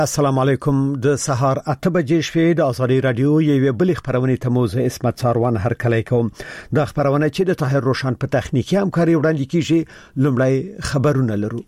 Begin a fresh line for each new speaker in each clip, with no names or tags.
السلام علیکم د سهار 8 بجې شپې د ازادي رادیو یوه بل خبرونه تموزه اسمت ساروان هر کله کوم د خبرونه چې د طاهر روشن په تخنیکی همکاري وړاندې کیږي لومړی خبرونه لرو.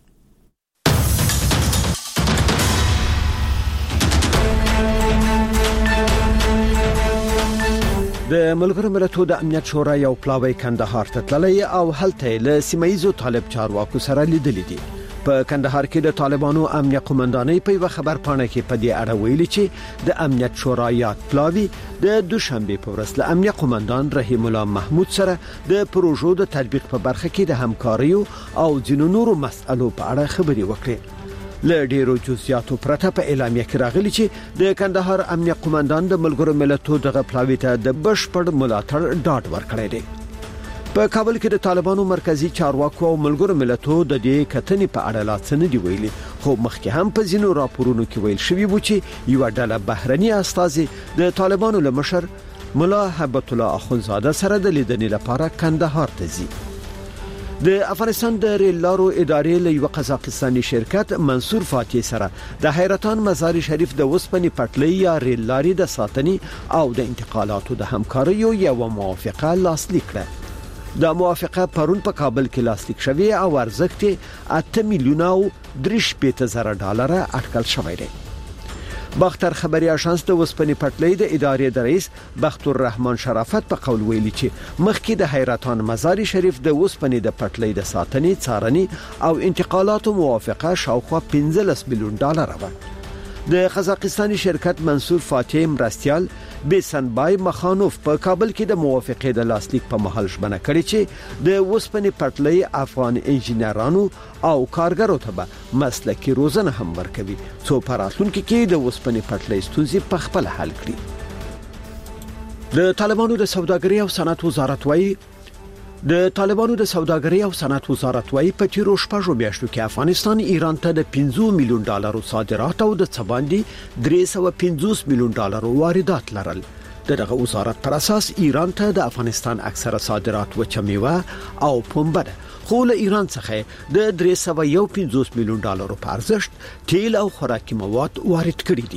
د ملګرو ملتونو د امنیت شورا یو پلاوی کندهار ته تللی او هلته له سیمایزو طالب چارواکو سره لیدلې دي. په کندهار کې د طالبانو امنیت قومندانۍ په یو خبر پاڼه کې په دې اړه ویلي چې د امنیت شورا یاد پلاوی د دوشنبه په ورځ له امنیت قومندان رحیم الله محمود سره د پروژو د تطبیق په برخه کې د همکاري او ځینو نورو مسئلو په اړه خبري وکړي. له ډیرو جزئیاتو پرته په اعلامیه کې راغلي چې د کندهار امنیت قومندان د ملګرو ملتونو دغه پلاوی ته د بشپړ ملاتړ ډاډ ورکړی دی. په کابل کې د طالبانو مرکزی چارواکو او ملګرو ملتونو د دې کتنې په اړه لاڅنه دی ویلي، خو مخکې هم په ځینو راپورونو کې ویل شوی و چې یو ډله بهرني استازي د طالبانو له مشر ملا هبت الله اخونزاده سره د لیدنې لپاره کندهار ته ځي. د افغانستان د ریل لارو ادارې له یو قزاقستاني شرکت منصور فاتح سره د حیرتان مزار شریف د وسپنې پټلۍ یا ریل لارې د ساتنې او د انتقالاتو د همکاري یو موافقه لاسلیک کړه. دا موافقه پرون په کابل کې لاسلیک شوه او ارزښت 8 میلیونه او $3.5 اټکل شوی دی. باختر خبري اژانس د وسپنې پټلۍ د ادارې د رئیس بختور رحمان شرافت په قول ویلي چې مخکې د حیرتان مزار شریف د وسپنې د پټلۍ د ساتنې څارنې او انتقالاتو موافقه شاوخوا $15 میلیون و. د قزاقستاني شرکت منصور فاتح مرستيال بیسنبای مخانوف په کابل کې د موافقې د لاسلیک په محل ژمنه کړې چې د وسپنې پټلۍ افغان انجنیرانو او کارګرو ته به مسلکي روزنه هم ورکوي څو په راتلونکي کې د وسپنې پټلۍ ستونزې په خپل حل کړي. د طالبانو د سوداګرۍ او صنعت وزارت وايي په تیرو شپږو میاشتو کې افغانستان ایران ته د $15 میلیون صادرات او د څباندې $350 میلیون واردات لرل. دغه وزارت پر اساس ایران ته د افغانستان اکثره صادرات وچه میوه او پنبه ده، خو له ایران څخه د $350 میلیون په ارزښت تیل او خوراکي مواد وارد کړي دي.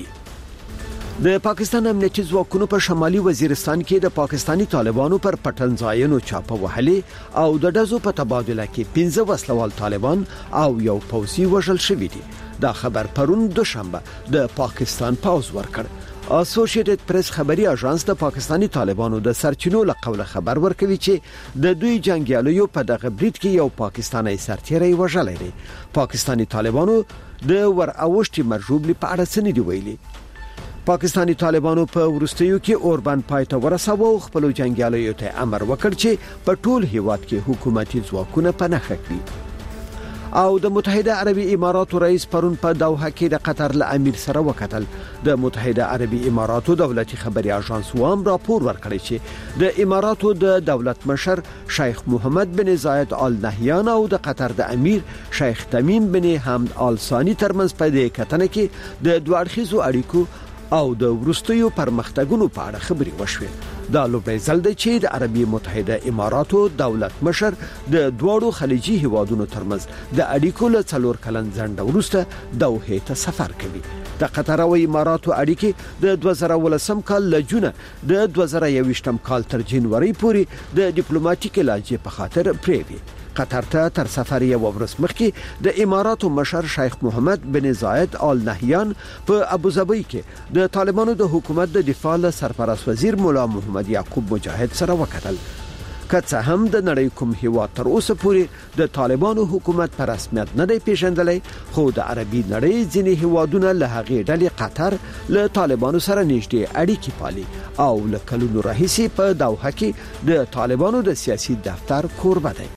د پاکستان امنیتي ځواکونو په شمالي وزیرستان کې د پاکستانی طالبانو پر پټنځایونو چاپه وهلې او د دزو په تبادله کې 15 وسلوال طالبان او یو پوځي وژل شوی دي. دا خبر پرون دوشنبه د پاکستان پاوز ورکړ. اسوسییټډ پریس خبري اژانس د پاکستانی طالبانو د سرچینو له قوله خبر ورکوي چې د دوی جنگیالیو په دغه برید کې یو پاکستانی سرتیری وژل دي. پاکستانی طالبانو د ور اوشتي مرجوبلی په اړه څه نه دی ویلي. پاکستانی طالبانو په ورستیو کې اوربان پایته ورساوه او خپل جنگیالیو ته امر وکړ چې په ټول هیواد کې حکومتي ځواکونه پناه کړي. او د متحده عربي اماراتو رئیس پرون په دوحه کې د قطر له امیر سره وکتل. د متحده عربي اماراتو دولتي خبري اژانس وام راپور ورکړی چې د اماراتو د دولت مشر شیخ محمد بن زاید آل نهیان او د قطر د امیر شیخ تمیم بن حمد آل ثانی ترمنځ په دې کتنه کې د دوه اړخیزو اړیکو او د ورستیو پرمختګونو په اړه خبري وشوه. دا لومړی ځل دی چې د عربي متحده اماراتو دولت مشر د دوړو خلیجي هیوادونو ترمنځ د اړیکو له 4 کلن ځنډ وروسته دوحه ته سفر کوي. د قطر او اماراتو اړیکې د 2019 کال له جون د 2021 کال تر جنوري پورې د ډیپلوماټیک لانجې په خاطر پریوي. قطر ته تر سفر یو ورځ مخکې د اماراتو مشر شیخ محمد بن زاید آل نهیان په ابوظبي کې د طالبانو د حکومت د دفاع سرپرست وزیر مولا محمد یعقوب مجاهد سره وکتل. که څه هم د نړۍ کوم هیواد تر اوسه پورې د طالبانو حکومت په رسمیت نه دی پیژندلی، خو د عربي نړۍ ځینې هیوادونه له هغې ډلې قطر له طالبانو سره نږدې اړیکې پالي او له کلونو راهیسې په دوحه کې د طالبانو د سیاسي دفتر کوربه دی.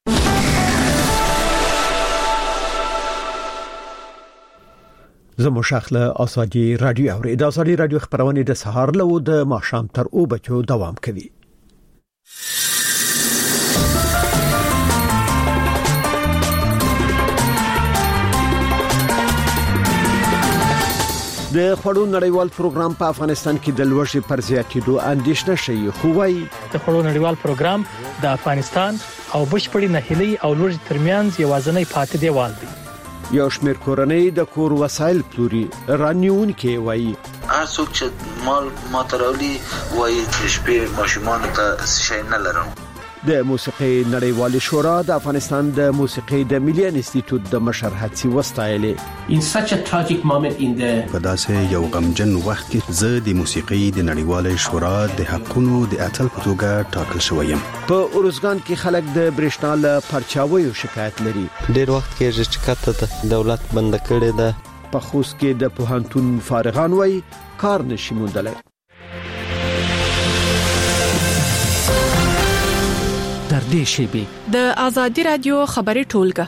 زمو شخله ازادي رادیو او د ازادي رادیو خبرونه د سهار له د ماښام تر 2 بجو دوام کوي. د خړو نړیوال پروګرام په افغانستان کې د لوړشي پر زیاتېدو اندېښنه شي، خو وايي
د خړو نړیوال پروګرام د افغانستان او بشپړي نهلي او لوړشي ترمنځ یوازنۍ پاتې دیوال دی.
یو شمېر کورنۍ د کور وسایل پلوري رانیونکي وایي
هر څوک چې مال ماتراولي وایي چې شپې ماشومان ته شي نه لرم.
د موسیقي نړیوالې شورا د افغانستان د موسیقي د ملي انسټیټیوټ د مشر هڅې وستایلې.
In such a tragic moment in the
په داسې یو غمجن وخت کې زه د موسیقي د نړیوالې شورا د حقونو د اتل په توګه ټاکل شوی یم.
په اورزګان کې خلک د برېښنا له پرچاویو شکایت لري.
ډېر وخت کې چې کته دولت بند کړي ده.
په خوست کې د پوهنتون فارغان وایي کار نشي موندلی.
در دې شیبې
د آزادي رادیو خبري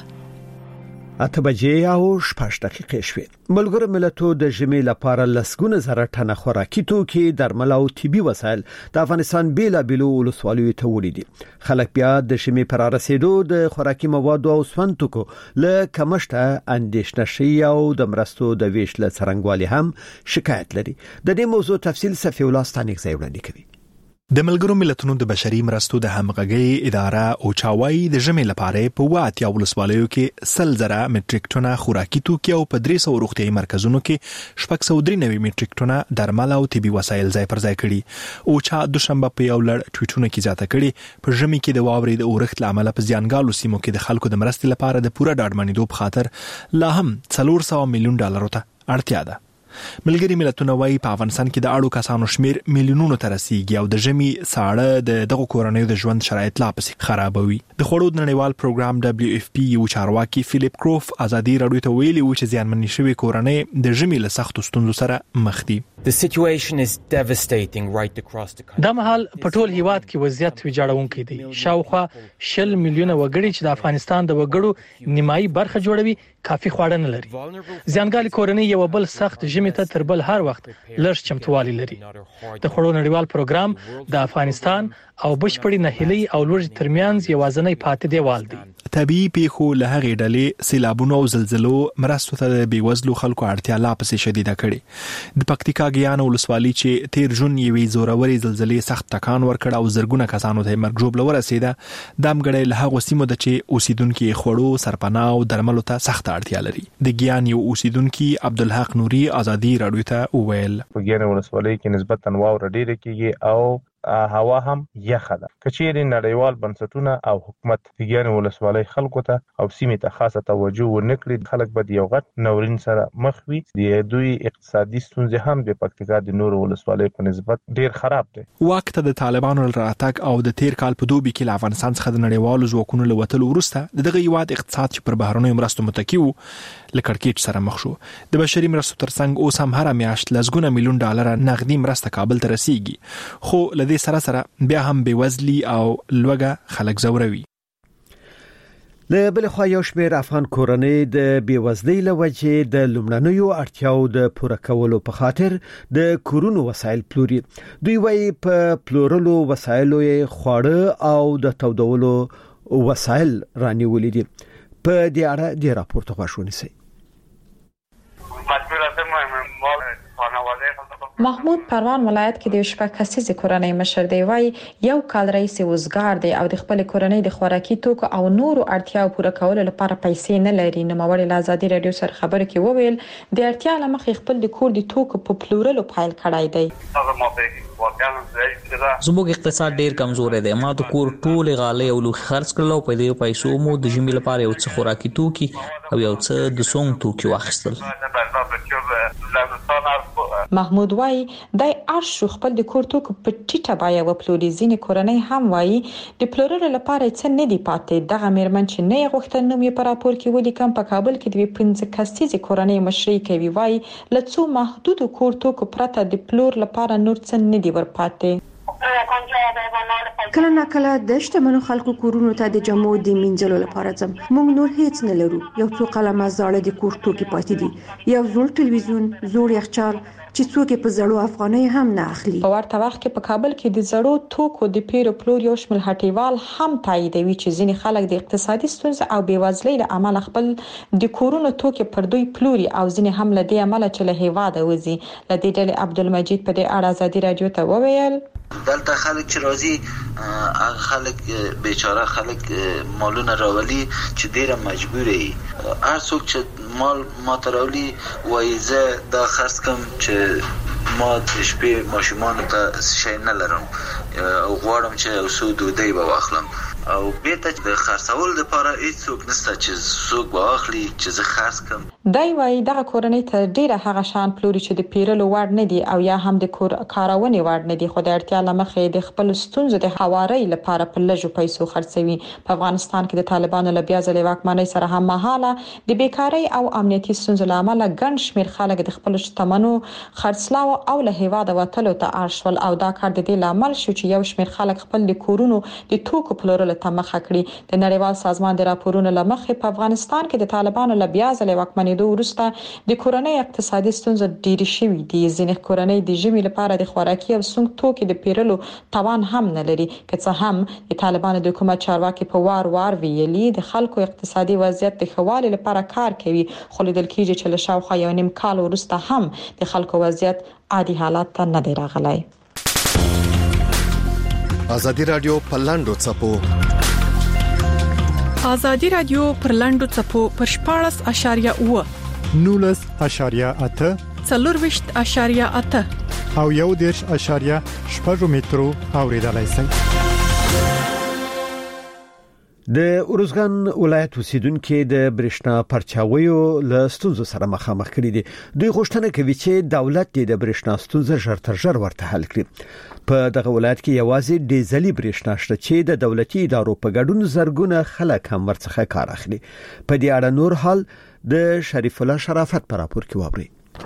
ټولګه
8 بجې او 6 دقیقې شوې. ملګرو ملتونو د ژمي لپاره لسګونه زره ټنه خوراکي توکي، درمل او طبي وسایل د افغانستان بیلابېلو ولسوالیو ته وړي دي. خلک بیا د ژمي پر رسیدو د خوراکي موادو او سون توکو له کمښته اندېښنه شي او د مرستو د ویش له څرنګوالي هم شکایت لري. د دې موضوع تفصیل صفي الله ستانیک ځای وړاندې کوي.
د ملګرو ملتونو د بشري مرستو د همغږي اداره او چاوي د ژمي لپاره په وات یا ولسوالیو کې 100 زره مټریک ټنه خوراکي توکي او په 300 روغتيایي مرکزونو کې 693 مټریک ټنه درمل او طبي وسایل ځای پر ځای کړي. او چا دوشنبه په یو لړ ټویټونه کې ځاته کړي په ژمي کې د واورې د اورښت لامل په ځانګالو سیمو کې د خلکو د مرستې لپاره د پوره ډاډمنېدو په خاطر لا هم 400 میلیون ډالر ته اړتیا ده. ملګری ملتونه وايي په افغانستان کې د اړو کسانو شمیر میلیونونو ته رسیدي او د ژمي ساړه د دغه کورنیو د ژوند شرایط لا پسې خرابوي. د خوړو د نړیوال پروګرام WFP یو چارواکي فلیپ کروف ازادي راډیو ته ویلي و چې ځانمنې شوی کورنۍ د ژمي له سختو ستونزو سره مخ دي.
The situation is devastating right across the country.
دا مهال په ټول هیواد کې وضعیت ویجاړونکی دی. شاوخوا 10 میلیونه وګړي چې د افغانستان د وګړو نیمایي برخه جوړوي کافي خواړه نه لري. ځانګالي کورنۍ یو بل سخت ژمي ته تر بل هر وخت لږ چمتووالی لري. د خوړو نړیوال پروګرام د افغانستان او بشپړي نهیلي او لوړ ترمنځ یوازنۍ پاتې دیوال دی.
طبيعي پیښو له هغې ډلې سیلابونو او زلزلو مرستو ته د بیوزلو خلکو اړتیا لا پسې شدیده کړې. د پکتیکا ګیان ولسوالۍ چې تیر جون یوې زورورې زلزلې سخت ټکان ورکړ او زرګونه کسانو ته مرګ ژوبله ورسېده. د امګړې له هغو سیمو د چې اوسیدونکو خوړو سرپناه او درملو ته سخت اړتیا لري. د ګیان یو اوسیدونکو عبدالحق نوري ازادي راډیو ته وویل
په ګیان ولسوالۍ کې نسبتاً واوره ډیره کیږي او هوا هم یخه ده. کچېرې نړیوال بنسټونه او حکومت د ګیان ولسوالۍ خلکو ته او سیمې ته خاصه توجه ورنکړي. خلک به د یو غټ ناورین سره مخ وي. د دوی اقتصادي ستونزې هم د پکتیکا د نورو ولسوالۍ په نسبت ډیر خراب دي.
وخت د طالبانو راتګ او د تیر کال په دوبي کې له افغانستان څخه د نړیوالو ځواکونو له وتلو وروسته دغه هیواد اقتصاد چې پر بهرنیو مرستو متکی وو له کړکېچ سره مخ شو. د بشري مرستو ترڅنګ اوس هم هر میاشت لسګونه میلیون ډالر نغدي مرسته کابل ته رسیږي. خو له دې سره بیا هم بیوزلي او لوږه خلک زوروي.
له بل خوا یو شمېر افغان کورنۍ د بیوزلۍ له وجې د لومړنیو اړتیاو د پوره کولو په خاطر د کورونو وسایل پلوري. دوی وايي په پلورلو وسایلو خواړه او د تودولو وسایل رانیولې دي. په دې اړه د راپورټ غوښتنه سي.
محمود پروان ولایت کې د شپږ کسیزې کورنۍ مشر دی. وایي یو کال رئیس وزګار دی او د خپل کورنۍ د خوراکي توکو او نورو اړتیاو پوره کولو لپاره پیسې نه لري. نو موري له آزادي رادیو سره خبرې کې وویل د اړتیا لمخې خپل د کور د توکو په پلورلو پایل کړای دی.
زموږ اقتصاد ډیر کمزور دی. ما د کور ټول غالۍ او لوخي خرڅ کړل او په دې پیسو مو د ژمي لپاره یو څه خوراکي توکي او یو څه د سونګ توکي واخیستل.
محمود وایي دای ارشو خپل د کور توکو په ټیټه بیه وپلوري. ځینې کورنۍ هم وایي د پلورلو لپاره څه نه دی پاتې. دغه میرمن چې نه یې غوښتل نوم یې په راپور کې ولیکم په کابل کې د 15 کسیزې کورنۍ مشري کوي. وایي له څو محدود کور توکو پرته د پلور لپاره نور څه نه دی ورپاتې.
کله نه کله د شتمنو خلکو کورونو ته د جامو د مینځلو لپاره ځم. موږ نور هیڅ نه لرو. یو څو قلمه زاړه د کور توکي پاتې دي. یو زوړ تلویزیون، زوړ یخچال چې څوک په زړو افغانۍ هم نه اخلي.
په ورته وخت کې په کابل کې د زړو توکو د پیرو پلور یو شمېر هټیوال هم تاییدوي چې ځینې خلک د اقتصادي ستونزې او بیوزلۍ له امله خپل د کورونو توکي پر دوی پلوري او ځینې هم له دې امله چې له هیواده وځي. له دې ډلې عبدالمجید په دې اړه آزادي رادیو ته وویل
دلته خلک چې راځي هغه خلک بیچاره خلک مالونه راولي چې ډیره مجبوري هر څوک چې مال ماته راولي وایي زه دا خرڅ کوم چې ما د شپې ماشومانو ته شی نه لرم او غواړم چې یو څو ډوډۍ به واخلم او بیرته د خرڅول لپاره هیڅوک نشته چې څوک به واخلي چې زه خرڅ کړم.
دای وایي دغه کورنۍ ته ډیره هغه شان پلوري چې د پیرلو وړ نه دي او یا هم د کارونې وړ نه دي، خو د اړتیا لمخې د خپل ستونزو د هواري لپاره په لږو پیسو خرڅوي. په افغانستان کې د طالبانو له بیا ځلې واکمنۍ سره هم مهاله د بیکارۍ او امنیتي ستونزو له امله ګڼ شمېر خلک د خپل شتمنو خرڅلاو او له هیواده وتلو ته اړ شول او دا کار د دې لامل شو چې یو شمېر خلک خپل د کورونو د توکو پلورلو ته مخه کړي. د نړیوال سازمان د راپورونو لمخې په افغانستان کې د طالبانو له بیا ځلې واکمنېدو وروسته د کورنۍ اقتصادي ستونزې ډېرې شوې دي. ځینې کورنۍ د ژمي لپاره د خوراکي او سونګ توکي د پیرلو توان هم نه لري. که څه هم د طالبانو د حکومت چارواکي په وار ویلي د خلکو اقتصادي وضعیت د ښه والي لپاره کار کوي، خو لیدل کېږي چې له شاوخوا یو نیم کال وروسته هم د خلکو وضعیت عادي حالت ته نه دی راغلی.
ازادي رادیو په لاندو څپو
ازادي رادیو پر لاندو څپو پر 14.8
19.8
24.8
او 1.8 مترو اوریدلای شئ.
د اورزګان ولایت اوسیدونکو د برېښنا پرچاویو له ستونزو سره مخامخ کړي دي. دوی غوښتنه کوي چې دولت د برېښنا ستونزې ژر تر ژره ورته حل کړي. په دغه ولایت کې یوازې ډیزلي برېښنا شته چې د دولتي ادارو په ګډون زرګونه خلک هم ورڅخه کار اخلي. په دې اړه نور حال د شریف الله شرافت پر راپور کې وابري.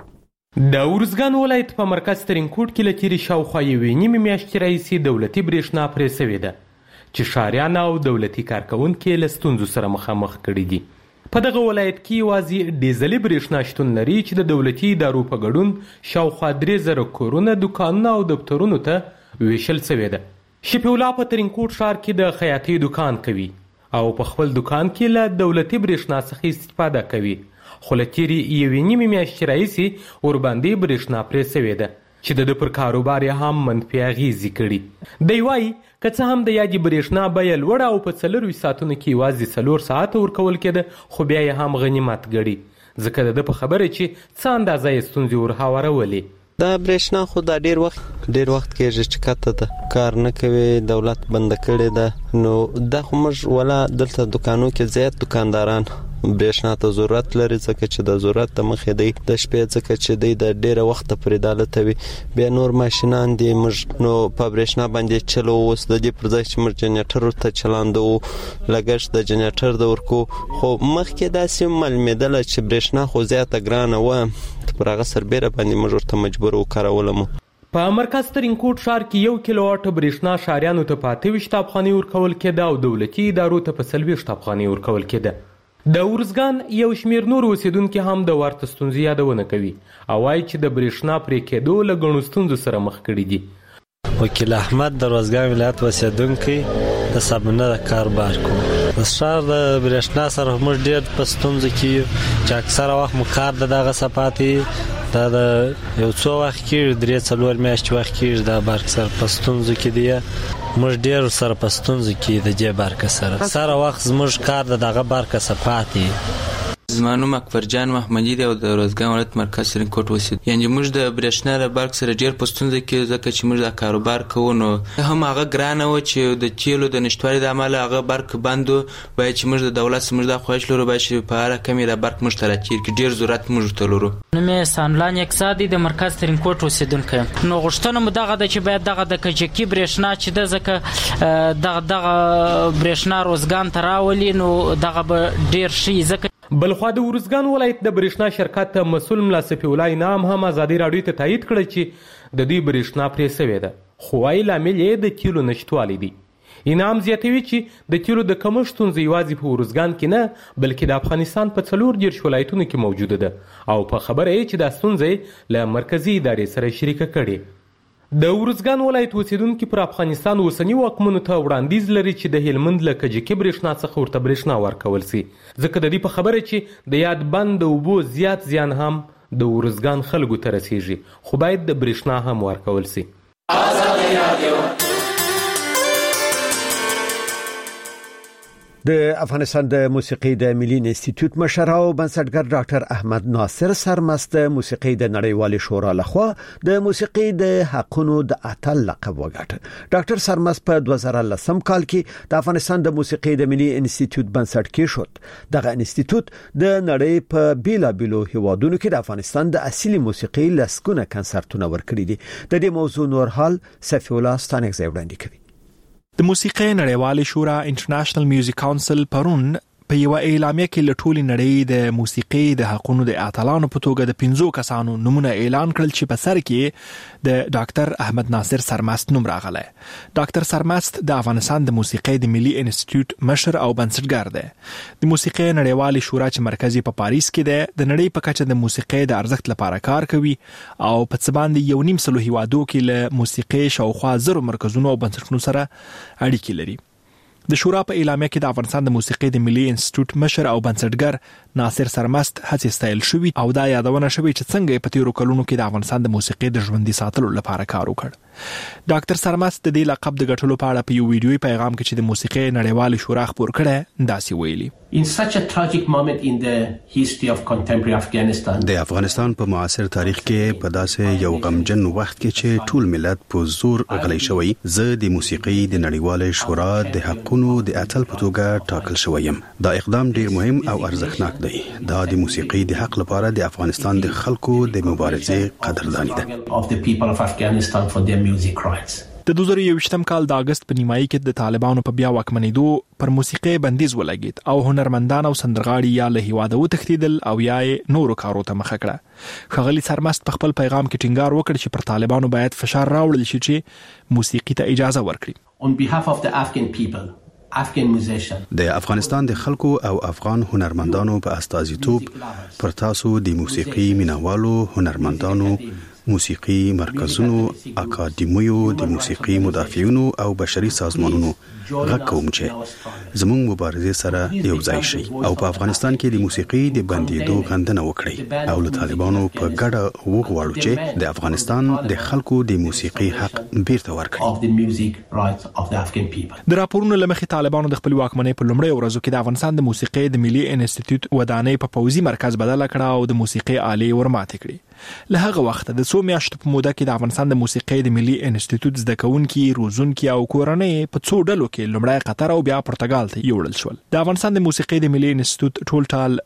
د اورزګان ولایت په مرکز ترینکوټ کې لتیری شاوخوا یوې نیمه میاشتې راهیسې دولتي برېښنا پرې سوې ده چې شاریان او دولتي کارکونکو له ستونزو سره مخامخ کړي دي. په دغه ولایت کې یوازې ډیزلي برېښنا شتون لري چې د دولتي ادارو په ګډون شاوخوا 3000 کورونه، دکانونه او دفترونو ته ویشل شوی ده. شفیع الله په ترینکوټ ښار کې د خیاطۍ دکان کوي او په خپل دکان کې له دولتي برېښنا څخه استفاده کوي، خو له تیرې یوې نیمې میاشتې راهیسې ورباندې برېښنا پرې شوې ده چې د پر کاروبار یې هم منفي اغېزې کړي. دی وایي که څه هم د یادې برېښنا بیه لوړه او په 24 ساعتونو کې یوازې 4 ساعته ورکول کېده، خو بیا یې هم غنیمت ګڼي، ځکه د په خبره چې څه اندازه یې ستونزې ورهوارولې.
دا برېښنا خو دا ډیر وخت کېږي چې کته ده کار نه کوي، دولت بند کړی ده. نو دا خو موږ ولا دلته دکانو کې زیات دکانداران برېښنا ته ضرورت لري، ځکه چې د ضرورت ته مخې دی د شپې، ځکه چې دی د ډیره وخت پرې دالته وي. بیا نور ماشینان دي موږ نو په برېښنا باندې چلو. اوس د دې پر ځای چې موږ جنریټر ته چلاندو لګښت د جنریټر د ورکو، خو مخکې داسې معلومېدله چې برېښنا خو زیاته ګرانه وه، پر هغه سربیره باندې موږ ورته مجبور وکارولم.
په مرکز ترینکوټ ښار کې 1 کیلو واټ برېښنا شاریانو ته په 28 افغانۍ ورکول کېده او دولتي ادارو ته په 40 افغانۍ ورکول کېده. د اورزګان یو شمېر نور اوسیدونکو هم د ورته ستونزې یادونه کوي او وایي چې د برېښنا پرې کېدو له ګڼو ستونزو سره مخ کړي دي.
وکیل احمد د اورزګان ولایت اوسیدونکی د صابونه د کاروبار کوم. د ښار د برېښنا سره موږ ډېر په ستونزو کې چې اکثره وخت مو کار دغه صفاتې دا د یو څو وخت کې 3-4 میاشتې وخت کې د برق سره په ستونزو کې دی. موږ ډېر سره په ستونزو کې د دې برق سره وخت زموږ کار دغه برق صفاتې.
زما نوم اکبر جان محمدي دی او د اورزګان ولایت مرکز ترینکوټ اوسېد. یعنې موږ د برېښنا له برق سره ډېر په ستونزه کې، ځکه چې موږ دا کاروبار کوو نو هم هغه ګرانه وه چې د تیلو د نشتوالي د امله هغه برق بند و. باید چې موږ د دولت څخه موږ دا خواهش لرو باید چې په هره کم یې دا برق موږ ته راتېر کړي، ډېر ضرورت موږ ورته لرو.
نوم یې سانلان یکزاد دی، د مرکز ترینکوټ اوسېدونکی یم. نو غوښتنه مو دغه ده چې باید دغه د کجکي برېښنا چې ده، ځکه دغه برېښنا روزګان ته راولي نو دغه به ډېر ښه ځکه.
بلخوا د اورزګان ولایت د برېښنا شرکت مسؤل ملا صفي الله انعام هم ازادي راډیو ته تایید کړی چې د دوی برېښنا پرې سوې ده، خو وايي لامل یې د تیلو نشتوالی دی. انعام زیاتوي چې د تیلو د کمښت ستونزه یوازې په اورزګان کې نه بلکې د افغانستان په 40 ولایتونو کې موجوده ده او په خبره یې چې دا ستونزه له مرکزي ادارې سره شریکه کړي. د اورزګان ولایت اوسیدونکو پر افغانستان اوسنی واکمنو ته وړاندیز لري چې د هلمند له کجکي برېښنا څخه ورته برېښنا ورکول شي، ځکه د دې په خبره چې د یاد بند د اوبو زیات زیان هم د اورزګان خلکو ته رسیږي، خو باید د برېښنا هم ورکول شي. ازادي رادیو
د افغانستان د موسیقي د ملي انسټیټیوټ مشر او بنسټګر ډاکټر احمد ناصر سرمست موسیقي د نړیوال شورا لخوا د موسیقي د حقونو د اتل لقب وګاټه. ډاکټر سرمست په 2010 کال کې د افغانستان د موسیقي د ملي انسټیټیوټ بنسټ کې شو. دغه انسټیټیوټ د نړۍ په بیلابیلو هیوادونو کې د افغانستان د اصلي موسیقي لسکونه کنسرتونه ورکړي دي. د دې موضوع نور حال صفی الله ستانک زیوډاندې کوي.
د موسیقي نړیوال شورا انټرنیشنل میوزیک کونسل پرون په یو اعلامیه کې لټولي نړۍ د موسیقي د حقوقو د اتلانو په توګه د 15 کسانو نمونه اعلان کړل چې په سر کې د ډاکټر احمد ناصر سرمست نوم راغلی. ډاکټر سرمست د افغانستان د موسیقي د ملي انسټیټیوټ مشر او بنسټګر دی. د موسیقي نړیوال شورا چې مرکزي په پاریس کې دی د نړۍ په کچه د موسیقي د ارزښت لپاره کار کوي او په څه باندې 1.5 هیوادو کې له موسیقي شاوخوا 1000 مرکزونو او بنسټونو سره اړیکې لري. د شورا په اعلامیه کې د افغانستان د موسیقي د ملي انسټیټیوټ مشر او بنسټګر ناصر سرمست هڅې ستایل شوې او دا یادونه شوې چې څنګه په تیرو کلونو کې د افغانستان د موسیقي د ژوندۍ ساتلو لپاره کار وکړ. ډاکټر سرمست د دې لقب د ګټلو په اړه په یو ویډیوي پیغام کې چې د موسیقي نړیوال شورا خبر کړه داسې ویلي.
In such a tragic moment in the history of contemporary Afghanistan.
د افغانستان په معاصر تاریخ کې په داسې یو غمجن وخت کې چې ټول ملت په زور غلي شوی، زه د موسیقي د نړیوال شورا د حقوقو د اتل په توګه ټاکل شوم. دا اقدام ډیر مهم او ارزښتناک دی. دا د موسیقي د حق لپاره د افغانستان د خلکو د مبارزې قدردانی ده.
Of the people of Afghanistan for their music rights.
د 2021 کال د اگست په نیمایي کې د طالبانو په بیا واکمنېدو پر موسیقي بندیز ولګید او هنرمندان او سندرغاړي یا له هیواده وتښتیدل او یا نورو کارو ته مخه کړه. ښاغلي سرمست په خپل پیغام کې ټینګار وکړ چې پر طالبانو باید فشار راوړل شي چې موسیقي ته اجازه ورکړي.
On behalf of the Afghan people, Afghan musicians,
د افغانستان د خلکو او افغان هنرمندانو په استازیتوب پر تاسو د موسیقي مینوالو، هنرمندانو، موسیقي مرکزونو، اکاډمیو، د موسیقي مدافعینو او بشري سازمانونو غږ کوم چې زموږ مبارزې سره یو ځای شي او په افغانستان کې د موسیقي د بندیدو غندنه وکړي او له طالبانو په ګډه وغواړو چې د افغانستان د خلکو د موسیقي حق بیرته ورکړي.
د راپورونو لمخې طالبانو د خپل واکمنۍ په لومړۍ ورځو کې د افغانستان د موسیقي د ملي انسټیټیوټ ودانۍ په پوځي مرکز بدل کړه او د موسیقي آلې ورماتې کړې. له هغه وخت د 2 میاشتو په موده کې د افغانستان د موسیقي د ملي انسټیټیوټ زده کوونکي، روزونکي او کورنۍ په 2 ډلو کې لومړی قطر او بیا پرتګال ته یوړل شول. د افغانستان د موسیقي د ملي انسټیټیوټ ټول ټال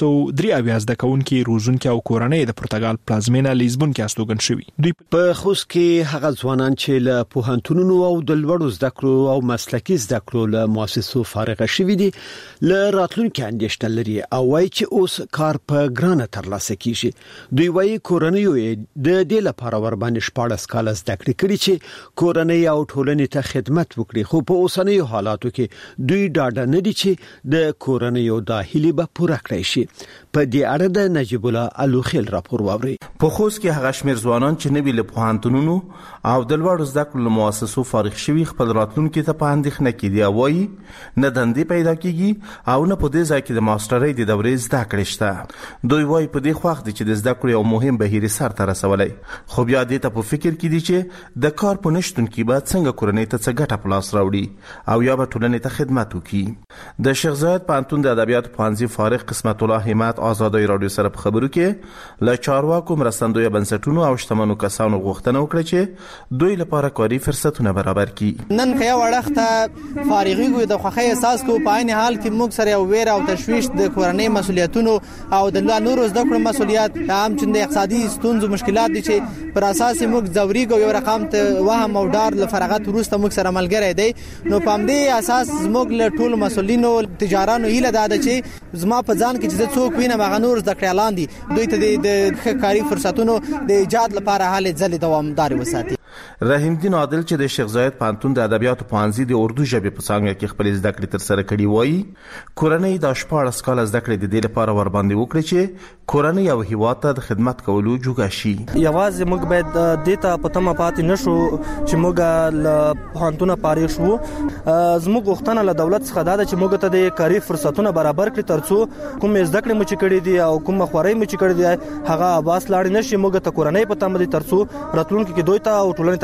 203 زده کوونکي، روزونکي او کورنۍ د پرتګال پلازمینه لیزبون کې استوګن شوي. دوی
په خوست کې هغه ځوانان چې له پوهنتونونو او د لوړو زده کړو او مسلکي زده کړو له مؤسسو فارغ شوي دي، له راتلونکي اندېښنه لري او وايي چې اوس کار په ګرانه ترلاسه کیږي. دوی وايي کورنۍ د دې لپاره ور باندې 14 کال زده کړې کړي چې کورنۍ او ټولنې ته خدمت وکړي، خو په اوسنیو حالاتو کې دوی ډاډه نه دي چې د کورنۍ او داخلي به پوره کړی شي. په دې اړه د نجیب الله الوخیل راپور واوري.
په خوست کې هغه شمیر ځوانان چې نوی له پوهنتونونو او د لوړو زده کړو مؤسسو فارغ شوي خپل راتلونکي ته په اندېښنه کې دي. وايي نه دندې پیدا کیږي او نه په دې ځای کې د ماسترۍ د دورې زده کړې شته. دوی وايي په دې وخت چې د زده کړې یو مهم بهیر سر ته رسولای، خو بیا دې ته په فکر کې دي چې د کار په نشتون کې به څنګه کورنۍ ته څه ګټه په لاس راوړي او یا به ټولنې ته خدمت وکړي. د شیخ زاید پوهنتون د ادبیاتو پوهنځي فارغ قسمت الله همت آزادۍ رادیو سره په خبرو کې له چارواکو، مرستندوی بنسټونو او شتمنو کسانو غوښتنه وکړه چې دوی لپاره کاري فرصتونه برابر کړي.
نن که یو وړخته فارغیږو د خوښۍ احساس کو، په عین حال کې موږ سره یو ویره او تشویش د کورنۍ مسولیتونو او د نورو زده کړو مسولیت هم چې د اقتصادي ستونزو مشکلات دي چې پر اساس موږ ځوريګو یو رقم ته وهم او ډار لفرغت وروسته موږ سره ملګری دی. نو په همدې اساس موږ له ټولو مسولینو تجارانو هیله ده چې زما په ځان کې چې څوک وینم هغه نور زده کړي لاندې دوی ته د کاري فرصتونو د ایجاد لپاره حل ځل دوامدار وساتي.
رحیم الدین عادل چې د شیخ زاید پوهنتون د ادبیاتو پوهنځي د اردو ژبې په څانګه کې خپل زده کړې تر سره کړي، وایي کورنۍ د 14 کال زده کړې د دې لپاره ور باندې وکړي چې کورنۍ او هیواد ته د خدمت کولو جوګه شي.
یوازې موږ باید د ته په تمه پاتې نشو چې موږ له پوهنتونه فارغ شو. زموږ غوښتنه له دولت څخه دا ده چې موږ ته د کاري فرصتونه برابر کړي ترڅو کوم زده کړې مو چې کړې دي او کوم خوري مو چې کړې دي هغه باس لاړ نشي. موږ ته کورنۍ په تمه دي ترڅو راتلونکي کې دوی ته او ټولنې ته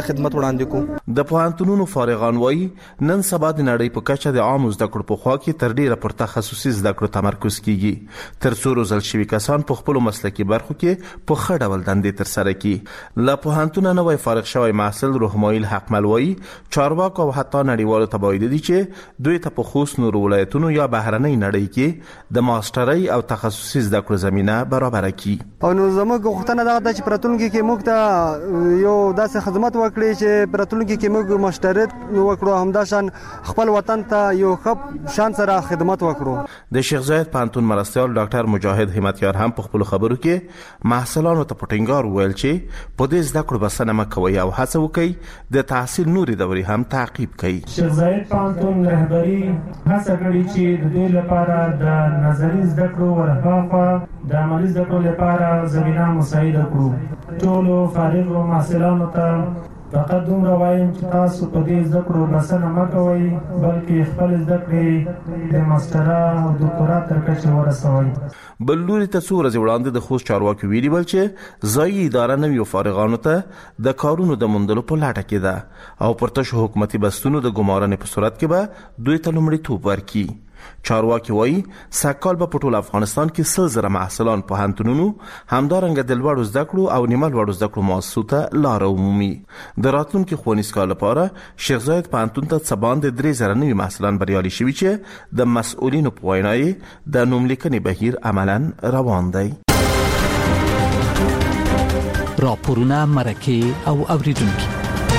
خدمت وړاندې کوو.
د پوهنتونونو فارغان وایي نن سبا د نړۍ په کچه د عام زده کړو په خوا کې تر ډیره پر تخصصي زده کړو تمرکز کیږي تر څو روزل شوي کسان په خپل مسلکي برخو کې په ښه ډول دندې ترسره کړي. له پوهنتونه نوی فارغ شوی محصل روحمایل حقمل وایي چارواکو او حتی نړیوالو ته باید دي چې دوی ته په خصوص نورو ولایتونو یا بهرنۍ نړۍ کې د ماسترۍ او تخصصي زده کړو زمينه برابر کړي.
او نو زموږ غوښتنه دا ده چې پراتونکو کې موږ ته یو داسې خدمت وکړي چې پراتونکو کې موږ مشترک وکړو، همداشان خپل وطن ته یو ښه شان سره خدمت وکړو.
د شیخ زاید پوهنتون مرستیال ډاکټر مجاهد همتیار هم په خپل خبرو کې محصلانو ته په ټینګار وویل چې په دې زده کړو بسنه مه کوئ او هڅه وکړئ د تحصیل نوري دورې هم تعقیب کړئ.
شیخ زاید پوهنتون رهبری هڅه کړې چې د دې لپاره د نظري زده کړو ورهاخوا د عملي زده کړو لپاره زمينه مساعده کړو. ټولو فارغ محصلانو ته فقط دومره وایم چې تاسو په دې زده کړو بسنه مه کوئ، بلکې خپل زده کړې د ماسترا او دکتورا تر کچې ورسوئ.
بل لوري ته څو ورځې وړاندې د خوست چارواکي ویلي ول چې ځایي اداره نویو فارغانو ته د کارونو د موندلو په لټه کې ده او پر تشو حکومتي بستونو د ګمارنې په صورت کې به دوی ته لومړیتوب ورکړي. چارواکي وایي سږکال به په ټول افغانستان کې 100,000 محصلان پوهنتونونو همدارنګه د لوړو زده کړو او نیمه لوړو زده کړو مؤسسو ته لار عمومي. د راتلونکي ښوونیز کال لپاره شیخ زاید پوهنتون ته څه باندې 3,000 نوي محصلان بریالي شوي چې د مسؤلینو په وینا یې د نوملیکنې بهیر عملاً روان دی.
راپورونه مرکه او اوریدونکي.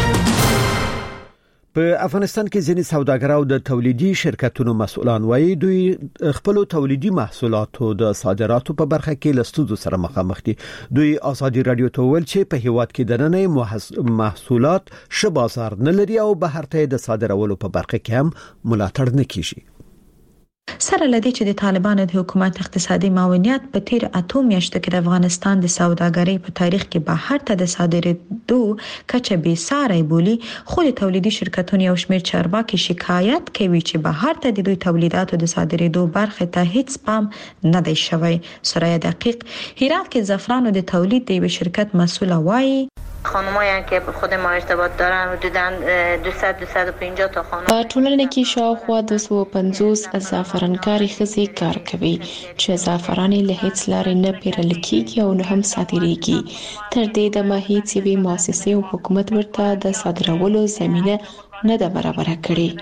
په افغانستان کې ځینې سوداګر او د تولیدي شرکتونو مسؤلان وایي دوی خپل تولیدي محصولاتو د صادراتو په برخه کې له ستونزو سره مخامخ دي. دوی ازادي رادیو ته ویل چې په هیواد کې د نننۍ محصولات ش بازار نه لري او بهر ته د صادرولو په برخه کې هم ملاتړ نه کیږي.
سره لدی چې د طالبانو د حکومت اقتصادي معاونیت په تیر 8 میاشتو کې د افغانستان د سوداګرۍ په تاریخ کې بهر ته د صادراتو کچه بې ساري بولی، خو د تولیدي شرکتونو یو شمېر چارواکي شکایت کوي چې بهر ته د دوی تولیداتو د صادرېدو برخه ته هیڅ پام نه دی شوی. سرای دقیق هرات کې زعفرانو د تولید د یو شرکت مسئول وایي
خانمایی که خود ما ارتباط دارن حدوداً 200-250 تا خانم
په ټولنه کې شاوخوا 250 زعفرانکاري ښځې کار کوي چې زعفران له هیڅ لارې نه پیرل کېږي او نه هم صادریږي. تر دې دمه هیڅ یوې مؤسسې او حکومت ورته د صادرولو زمینه نه ده برابره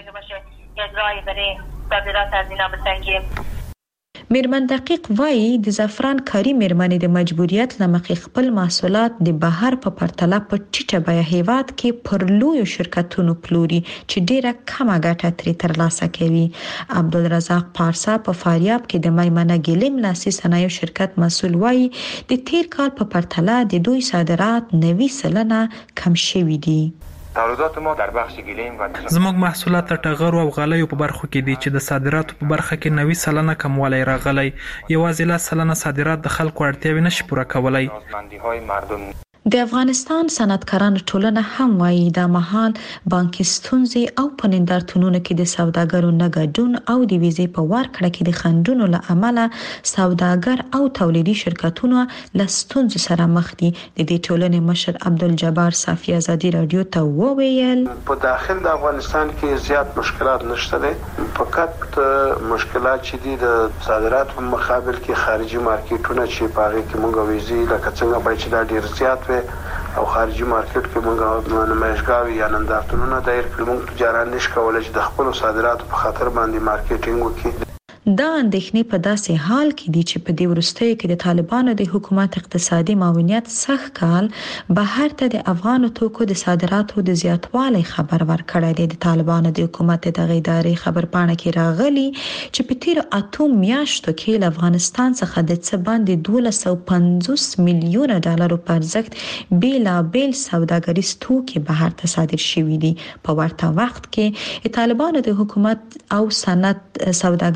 کړې.
میرمن دقیق وایي د زعفران کاری میرمنې د مجبوریت لمخې خپل محصولات د بهر په پرتله په ټیټه بیه هیواد کې پر لوی شرکتونو پلوري چې ډیره کمه ګټه ترې ترلاسه کوي. عبدالرزاق پارسا په فاریاب کې د میمنه ګلیم لاسي صنایع شرکت مسؤل وایي د تیر کال په پرتله د دوی صادرات 90% کم شوي دي.
تولیدات ما در بخش گلیم و
زموږ محصولات ټغر او غالیو په برخو کې دي چې د صادراتو په برخه کې 90% کموالی راغلی. یوازې 10% صادرات د خلکو اړتیاوې نشي پوره کولای.
د افغانستان صنعتکارانو ټولنه هم وایي د مهال بانکي ستونزې او په نندارتونونو کې د سوداګرو نه ګډون او د ویزې په ورکړه کې د خنډونو له امله سوداګر او تولیدي شرکتونه له ستونزو سره مخ دي. د دې ټولنې مشر عبدالجبار صافي ازادي رادیو ته وویل
په داخل د افغانستان کې زیات مشکلات نشته دي، فقط مشکلات چې دي د صادرات په مقابل کې خارجي مارکیټونه چې پاره کې موږ ویزې لکه څنګه باید چې دا ډیر زیات او خارجي مارکیټ کې موږ نمایشګاوي یا نندارتونونه دایر کړو. موږ تجاران نش کولای چې د خپل صادراتو په خاطر باندې مارکیټینګ وکړي.
دا اندېښنې په داسې حال کې دي چې په دې وروستیو کې د طالبانو د حکومت اقتصادي معاونیت سخت کال بهر ته د افغانو توکو د صادراتو د زیاتوالي خبر ورکړی دی. د طالبانو د حکومت د ادارې خبرپاڼه کې راغلي چې په تیر 8 میاشتو کې له افغانستان څخه د څه باندې $250 میلیون په ارزښت بیلابیل سوداګریز توکي بهر ته صادر شوي دي. په ورته وخت کې طالبانو د حکومت او صنعت سوداګرۍ